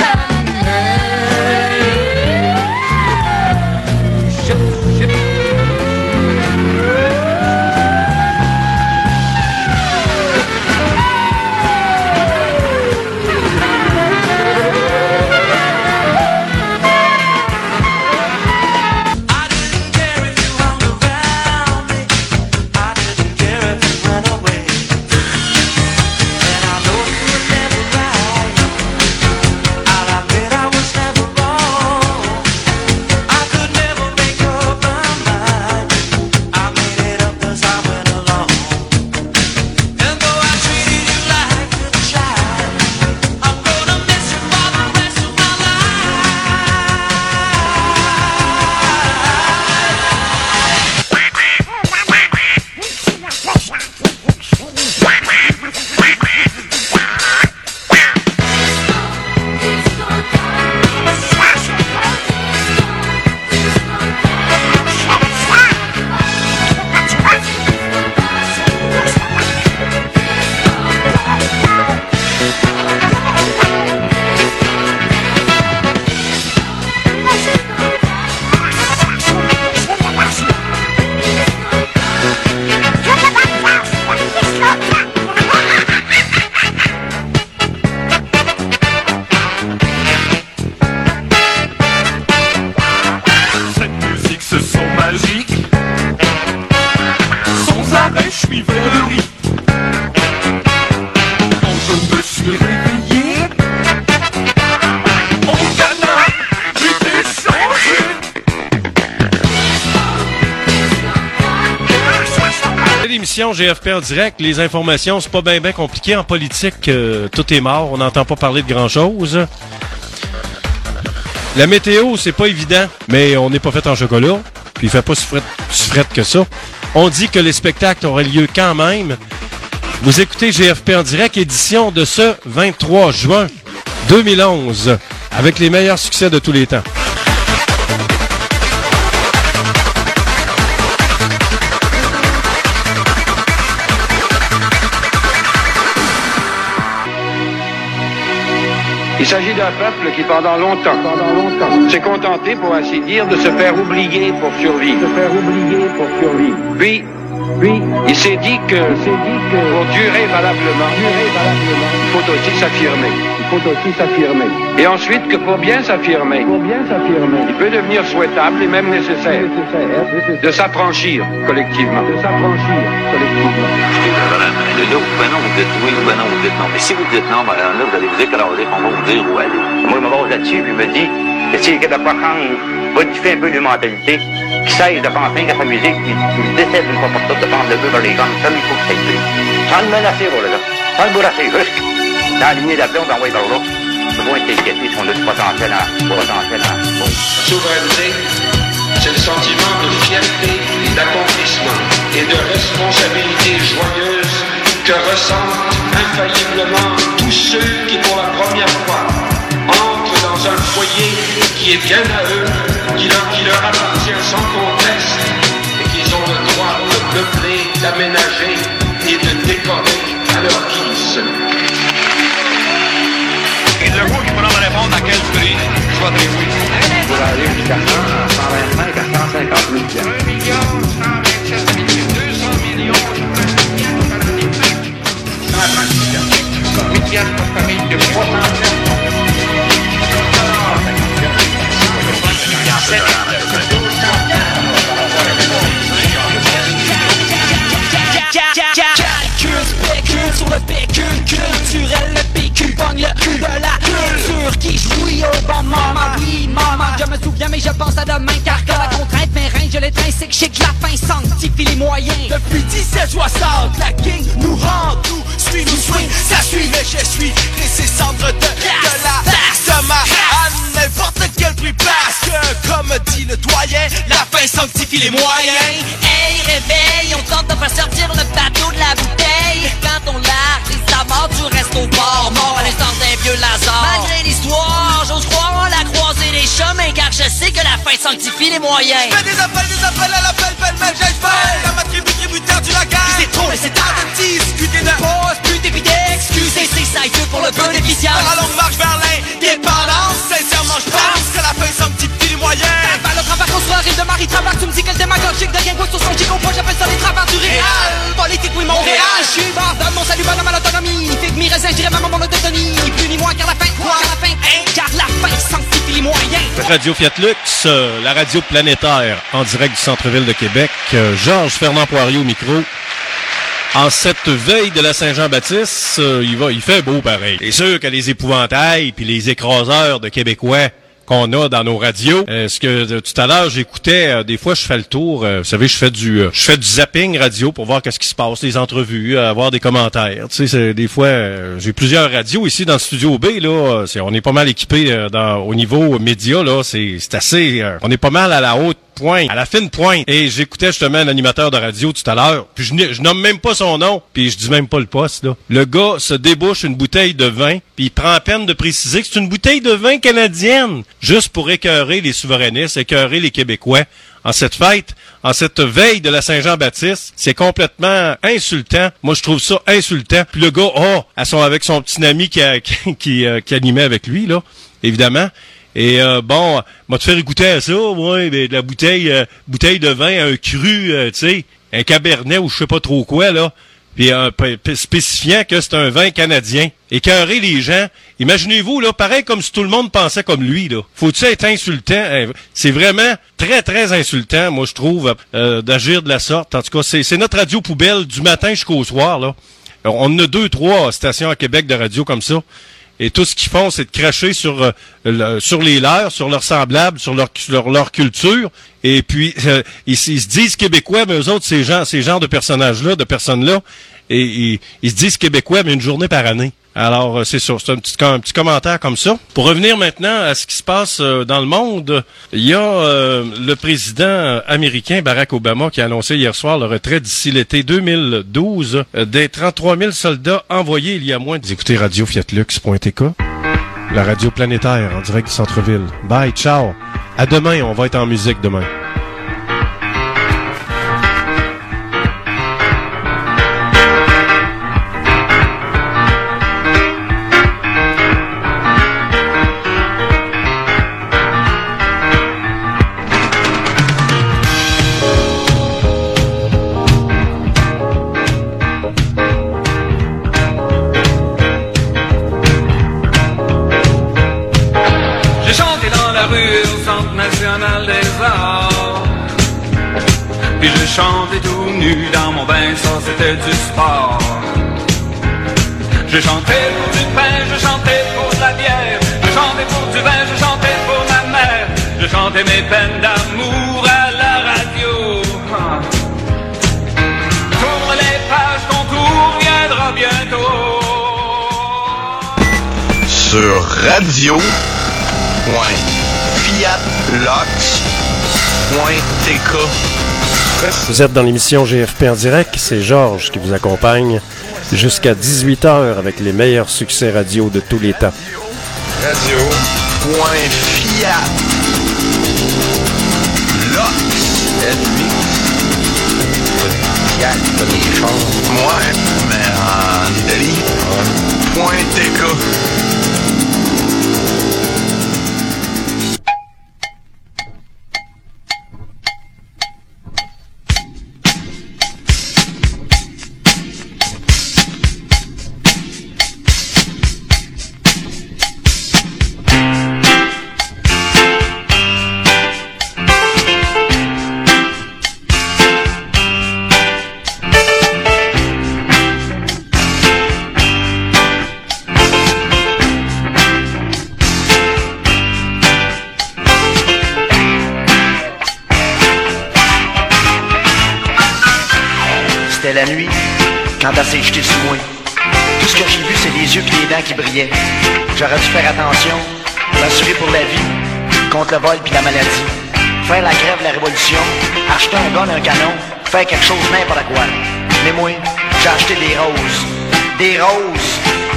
G F P en direct, les informations, c'est pas bien bien compliqué en politique, euh, tout est mort, on n'entend pas parler de grand chose. La météo, c'est pas évident, mais on n'est pas fait en chocolat, puis il fait pas si fret, si fret que ça. On dit que les spectacles auraient lieu quand même. Vous écoutez G F P en direct, édition de ce vingt-trois juin deux mille onze, avec les meilleurs succès de tous les temps. Il s'agit d'un peuple qui, pendant longtemps, pendant longtemps, s'est contenté, pour ainsi dire, de se faire oublier pour survivre. Se faire oublier pour survivre. Puis, puis, il s'est dit que, s'est dit que pour durer valablement, durer valablement, il faut aussi s'affirmer. Il faut aussi s'affirmer. Et ensuite que pour bien s'affirmer, pour bien s'affirmer, il peut devenir souhaitable et même nécessaire, nécessaire de s'affranchir collectivement. De s'affranchir collectivement. Là, vous, ben non, vous dites oui, ou ben non, vous dites non. Mais si vous dites non, ben là, vous allez vous écraser, on va vous dire où aller. Moi, je me base là-dessus, puis je me dis, que si quelqu'un ne pas prendre, modifier un peu de mentalité, qui cesse de penser qu'à sa musique, puis qui décide une fois pour toutes de prendre le bœuf vers les jambes, comme il faut que ça ait pris. Sans le menacer, voilà, là. Sans le bourrasser, juste dans la lignée d'aplomb, on va envoyer par là. Nous devons être inquiétés si on a du potentiel à, potentiel à, bon. Souveraineté, c'est le sentiment de fierté, d'accomplissement et de responsabilité joyeuse que ressentent infailliblement tous ceux qui, pour la première fois, entrent dans un foyer qui est bien à eux, qui leur, qui leur appartient sans conteste, et qu'ils ont le droit de peupler, d'aménager et de décorer à leur guise. Et le jour qu'il pourra me répondre à quel prix, je vais très oui. Vous allez aller jusqu'à cent vingt-cinq à cent cinquante mille piastres. un million cent vingt-sept mille deux cents millions. huit piastres par famille de trois cents Calcul, spécule sur le pécule culturel, le P Q pogne le cul de la culture qui jouit au bon moment. Oui, maman, je me souviens, mais je pense à demain, car que la contrainte m'éreint, je l'étreins, c'est que je sais que la fin sanctifie les moyens. Depuis dix-sept soixante, la gang nous rend tout, suit nous swing, ça suit, mais je suis laissé cendre de, de la place ma à n'importe quel prix, parce que, comme dit le doyen, la fin sanctifie les moyens. Hey, réveil, on tente de faire sortir le bateau de la bouteille. Quand on largue les amarres, tu restes au bord, mort à l'instant d'un vieux Lazare. Malgré l'histoire, j'ose croire en la croisée des chemins, car je sais que la fin sanctifie les moyens. Je fais des appels, des appels à l'appel, pêle-mêle, j'espère. Dans ma tribu, tributaire du lagarde. C'est trop, mais c'est tard de discuter, ne pose plus des d'excuser. C'est ça, il pour le peu d'efficience. Dans la longue marche vers l'indépendance, sincèrement, je pense que la fin sanctifie les moyens. Bah, le travail qu'on se rire de Marie Travac, tu me dis qu'elle démagogique de rien quoi sur son gigot, moi j'appelle ça les travaux du réel. Politique, oui, Montréal, je suis mort, donne mon salut, bonhomme à l'autonomie. Fait que mes raisins, j'irai même mon autonomie. Ni plus ni moins, car la fin, quoi, car la fin, hein, car la fin sanctifie les moyens. Radio Fiat Lux, euh, la radio planétaire, en direct du centre-ville de Québec. Euh, Georges Fernand Poirier au micro. En cette veille de la Saint-Jean-Baptiste, euh, il va, il fait beau pareil. C'est sûr que les épouvantails puis les écraseurs de Québécois qu'on a dans nos radios. Euh, ce que euh, tout à l'heure j'écoutais, euh, des fois je fais le tour. Euh, vous savez, je fais du, euh, je fais du zapping radio pour voir qu'est-ce qui se passe, les entrevues, euh, avoir des commentaires. Tu sais, c'est, des fois euh, j'ai plusieurs radios ici dans le studio B. Là, euh, c'est, on est pas mal équipé euh, dans, au niveau média. Là, c'est, c'est assez. Euh, on est pas mal à la haute pointe, à la fine pointe. Et j'écoutais justement un animateur de radio tout à l'heure. Puis je, je nomme même pas son nom. Puis je dis même pas le poste. Là. Le gars se débouche une bouteille de vin. Puis il prend la peine de préciser que c'est une bouteille de vin canadienne. Juste pour écœurer les souverainistes, écœurer les Québécois. En cette fête, en cette veille de la Saint-Jean-Baptiste, c'est complètement insultant. Moi, je trouve ça insultant. Puis le gars, oh, à son, avec son petit ami qui, a, qui, qui, euh, qui animait avec lui, là, évidemment. Et euh, bon, m'a te faire écouter à ça, ouais, de la bouteille, euh, bouteille de vin, un cru, euh, tu sais, un cabernet ou je sais pas trop quoi, là. Puis euh, spécifiant que c'est un vin canadien. Écœurer les gens. Imaginez-vous, là, pareil comme si tout le monde pensait comme lui, là. Faut-tu être insultant? C'est vraiment très, très insultant, moi, je trouve, euh, d'agir de la sorte. En tout cas, c'est, c'est notre radio poubelle du matin jusqu'au soir, là. Alors, on a deux, trois stations à Québec de radio comme ça. Et tout ce qu'ils font, c'est de cracher sur euh, le, sur les leurs, sur leurs semblables, sur leur, leur, leur culture. Et puis, euh, ils, ils se disent québécois, mais eux autres, ces gens, ces genres de personnages-là, de personnes-là, et ils, ils se disent québécois, mais une journée par année. Alors, euh, c'est ça. C'est un petit, un petit commentaire comme ça. Pour revenir maintenant à ce qui se passe euh, dans le monde, il y a euh, le président américain Barack Obama qui a annoncé hier soir le retrait d'ici l'été deux mille douze euh, des trente-trois mille soldats envoyés il y a moins. Vous écoutez radio fiat lux point t k. La radio planétaire en direct du centre-ville. Bye, ciao. À demain, on va être en musique demain. Puis je chantais tout nu dans mon bain, ça c'était du sport. Je chantais pour du pain, je chantais pour de la bière, je chantais pour du vin, je chantais pour ma mère, je chantais mes peines d'amour à la radio. Tourne les pages, ton tour viendra bientôt. Sur radio point fiat lox point t k. Vous êtes dans l'émission G F P en direct, c'est Georges qui vous accompagne jusqu'à dix-huit heures avec les meilleurs succès radio de tous les temps. radio point fiat lox Fiat, les chars. Ouais, mais en Italie. Point T K. La nuit, quand elle s'est jetée sous moi. Tout ce que j'ai vu, c'est les yeux et les dents qui brillaient. J'aurais dû faire attention, m'assurer pour la vie, contre le vol puis la maladie. Faire la grève, la révolution, acheter un gun, un canon, faire quelque chose, n'importe quoi. Mais moi, j'ai acheté des roses. Des roses!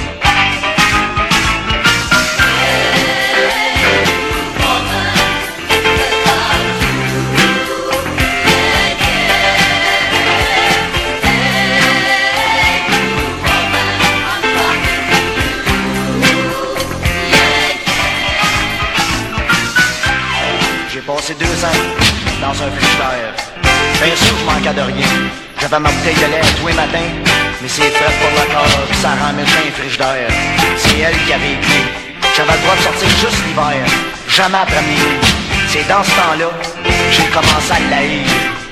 Passé deux ans dans un frigidaire. Bien sûr, je manquais de rien. J'avais ma bouteille de lait tous les matins, mais c'est frais pour le corps, pis ça rend méchant un frigidaire. C'est elle qui avait écrit. J'avais le droit de sortir juste l'hiver, jamais après minuit. C'est dans ce temps-là que j'ai commencé à l'haïr.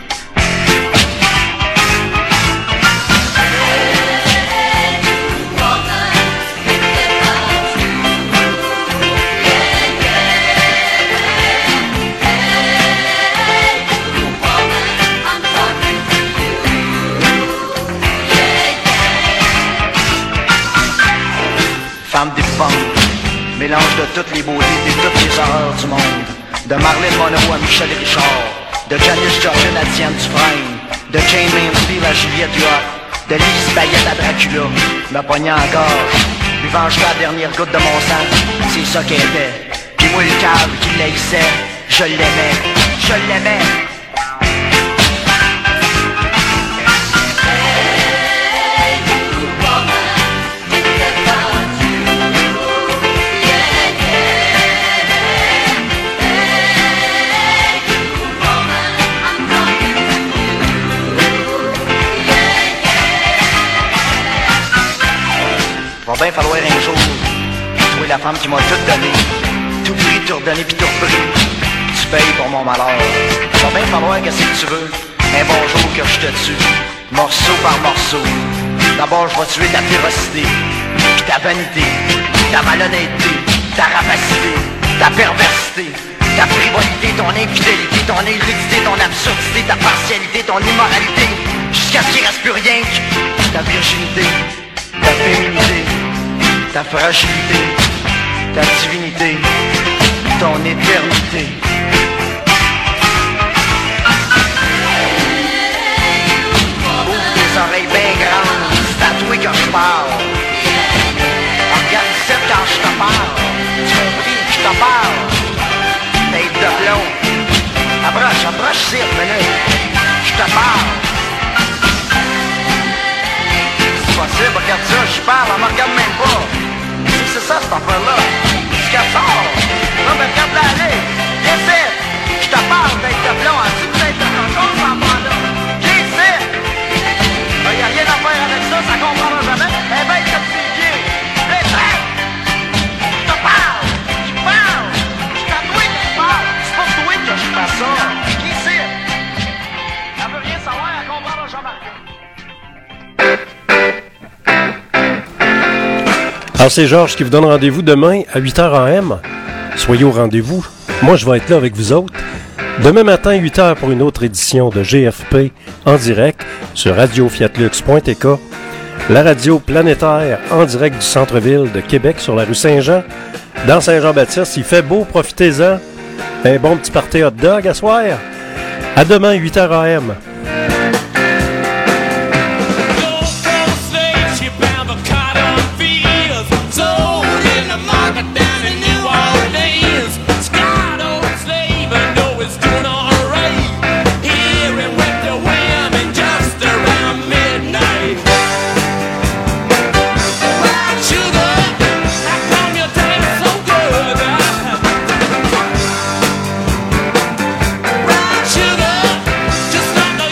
Femme d'épouvante, mélange de toutes les beautés et toutes les horreurs du monde. De Marilyn Monroe à Michel Richard, de Janis Joplin à Diane Dufresne, de Jane Mansfield à Juliette Huot, de Lise Bayette à Dracula, me pognant en gorge, buvant jusqu'à la dernière goutte de mon sang, c'est ça qu'elle était. Puis moi le câble qui l'haïssait, je l'aimais, je l'aimais. Va bien falloir un jour trouver la femme qui m'a tout donné, tout pris, tout redonné pis tout repris. Tu payes pour mon malheur. Va bien falloir que si tu veux un bon jour que je te tue, morceau par morceau. D'abord je vais tuer ta férocité, pis ta vanité, ta malhonnêteté, ta rapacité, ta perversité, ta frivolité, ton infidélité, ton hérédité, ton absurdité, ta partialité, ton immoralité, jusqu'à ce qu'il reste plus rien que ta virginité, ta féminité, ta fragilité, ta divinité, ton éternité. Ouvre tes oreilles bien grandes, c'est à toi que je parle. Regarde ici quand je te parle. cette affaire-là. Ce qu'elle sort. Non, mais regarde-la aller. Qu'est-ce que c'est? Je te parle d'être de plomb. As-tu vous êtes de chose, enfant-là? Qu'est-ce que c'est? Ben, y'a rien à faire avec ça, ça comprendra jamais. Eh ben, comme c'est qui? Les traits! Je te parle! Je parle! C'est à toi que je parle! C'est pas toi que je fais ça! Qui c'est? Elle veut rien savoir, elle comprendra jamais. Alors, c'est Georges qui vous donne rendez-vous demain à huit heures A M. Soyez au rendez-vous. Moi, je vais être là avec vous autres. Demain matin, huit heures pour une autre édition de G F P en direct sur radio fiat lux point t k, la radio planétaire en direct du centre-ville de Québec sur la rue Saint-Jean. Dans Saint-Jean-Baptiste, il fait beau, profitez-en. Un bon petit party hot dog à soir. À demain, huit heures A M. Sugar, just like the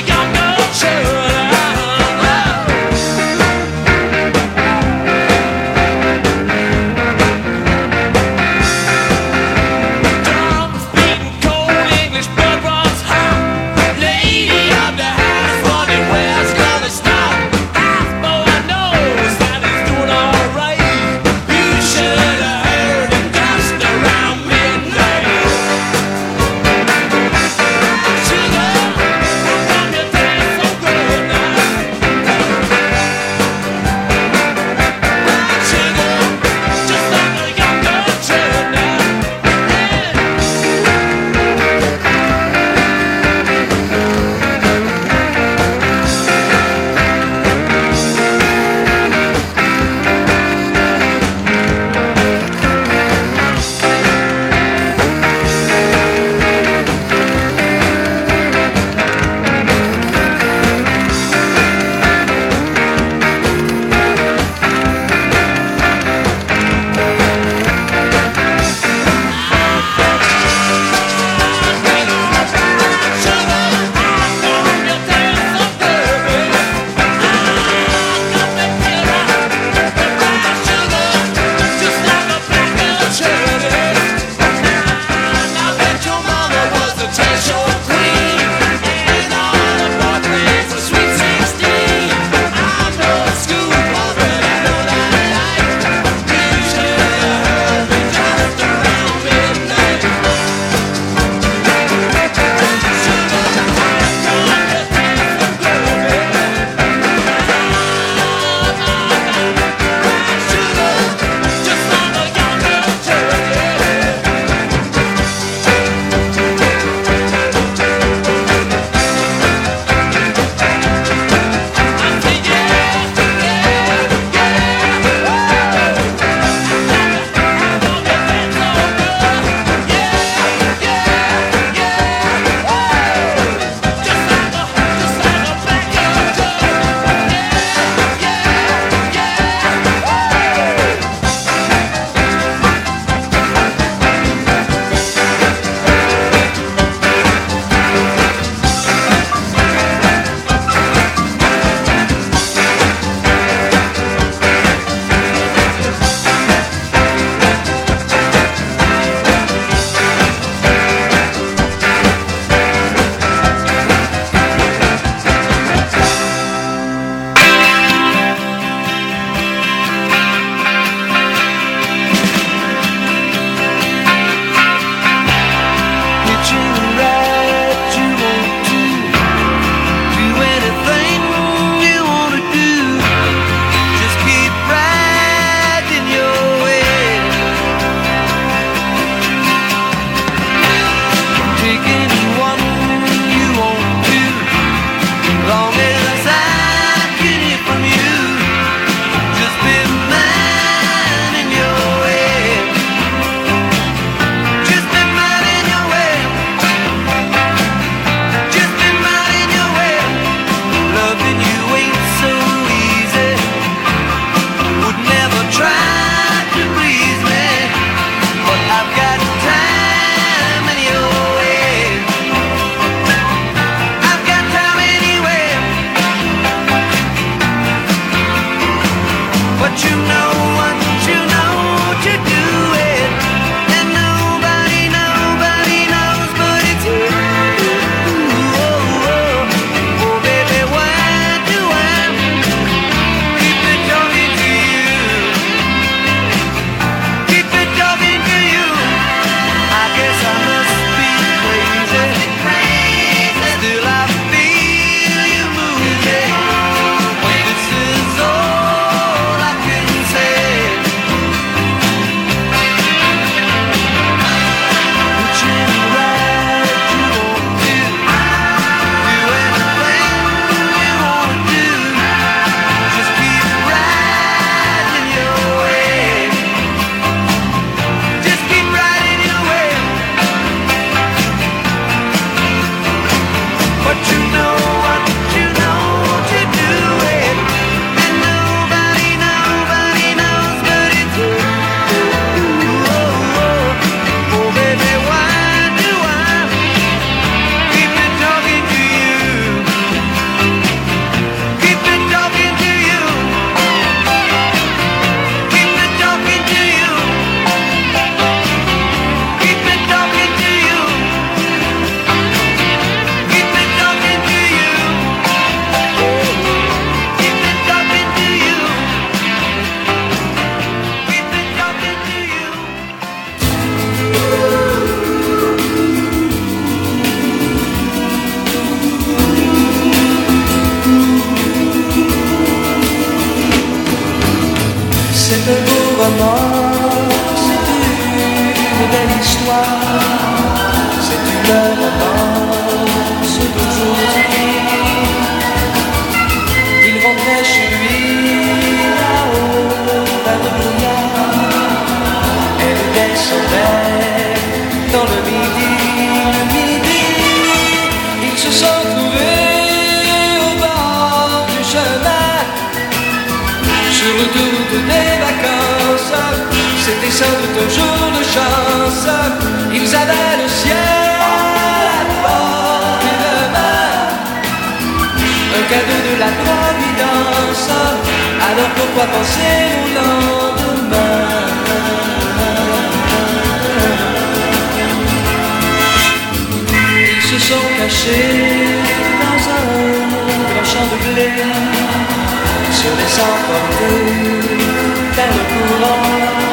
romance d'aujourd'hui. Il rentrait chez lui là-haut vers le brouillard. Elle descendait dans le midi, le midi. Ils se sont trouvés au bord du chemin, sur le route des vacances. C'était sans doute un jour de chance. Ils avaient le ciel à portée de main, un cadeau de la providence. Alors pourquoi penser au lendemain? Ils se sont cachés dans un grand champ de blé, se laissant porter vers le courant.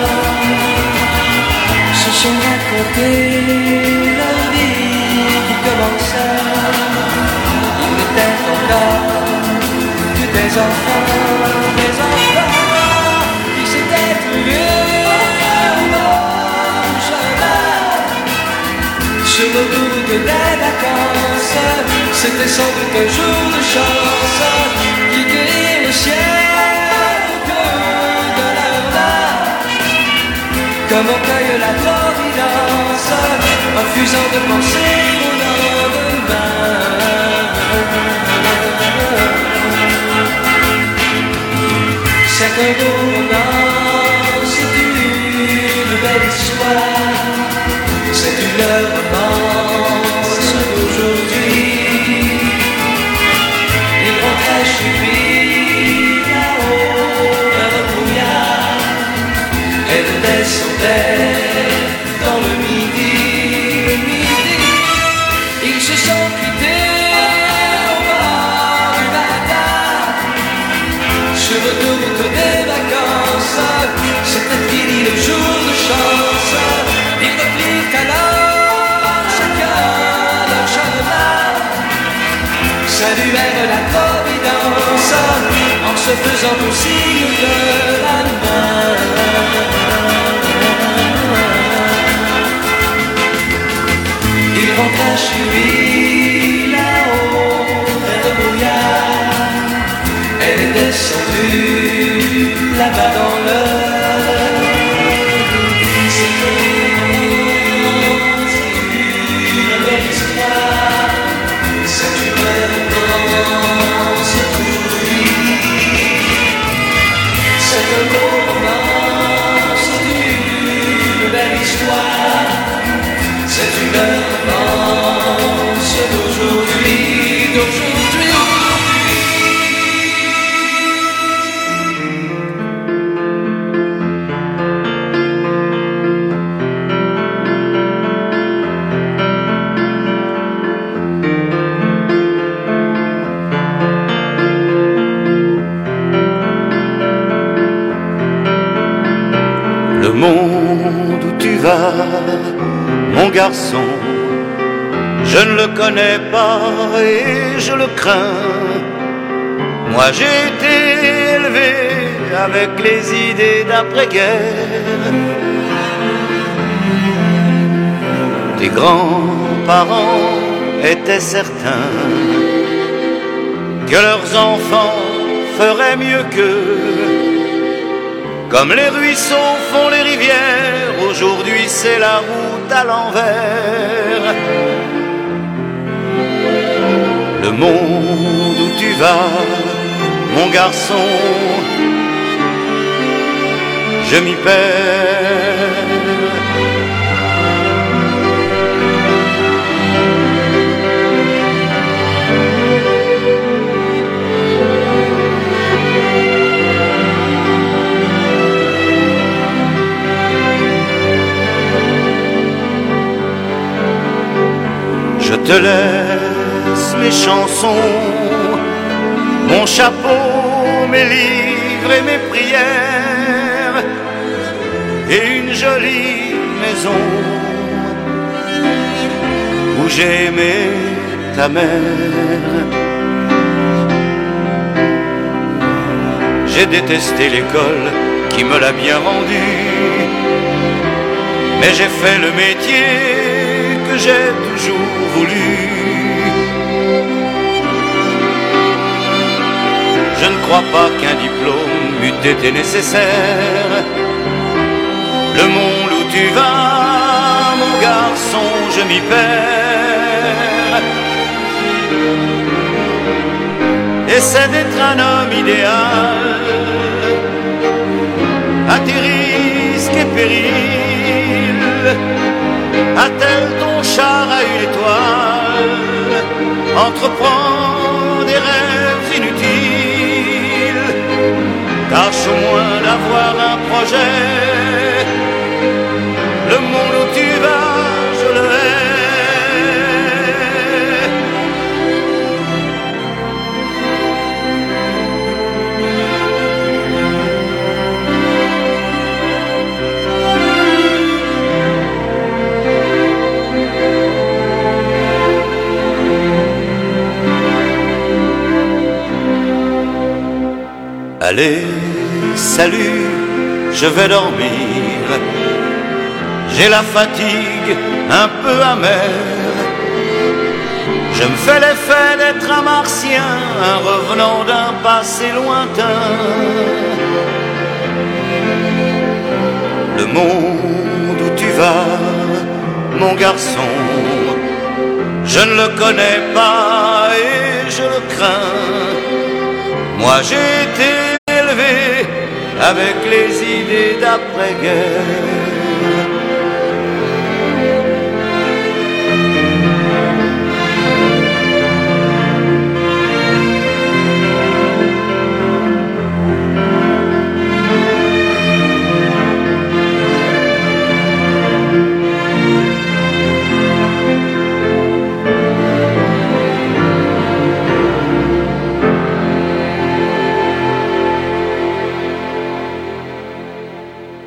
Se sont racontés leur vie qui commençait. Ils étaient encore que des enfants, des enfants qui s'étaient trouvés au bord du chemin, sur le route des vacances. C'était sans doute un jour de chance qui guérit le ciel au cœur de leur main, comme on cueille la providence, refusant de penser au lendemain. C'est un beau roman, c'est une belle histoire, c'est une romance d'aujourd'hui. Il rentrait chez lui là-haut vers le brouillard. Elle descendait dans le midi, le midi. Ils se sont quittés au bord du matin, sur le route des vacances. C'était fini le jour de chance. Ils replient alors chacun leur chemin, saluèrent la providence en se faisant au signe de la main. Il rentrait chez lui là-haut vers le brouillard. Elle est descendue là-bas dans le mon garçon, je ne le connais pas et je le crains. Moi j'ai été élevé avec les idées d'après-guerre. Tes grands-parents étaient certains que leurs enfants feraient mieux qu'eux. Comme les ruisseaux font les rivières, aujourd'hui c'est la route à l'envers. Le monde où tu vas, mon garçon, je m'y perds. Je te laisse mes chansons, mon chapeau, mes livres et mes prières, et une jolie maison où j'ai aimé ta mère. J'ai détesté l'école qui me l'a bien rendu, mais j'ai fait le métier que que j'ai toujours voulu. Je ne crois pas qu'un diplôme eût été nécessaire. Le monde où tu vas, mon garçon, je m'y perds. Essaie d'être un homme idéal, à tes risques et périls, attelle ton char à une étoile, entreprends des rêves inutiles, tâche au moins d'avoir un projet. Le monde où tu vas, je le hais. Allez, salut, je vais dormir. J'ai la fatigue un peu amère. Je me fais l'effet d'être un martien, un revenant d'un passé lointain. Le monde où tu vas, mon garçon, je ne le connais pas et je le crains. Moi j'ai été élevé avec les idées d'après-guerre.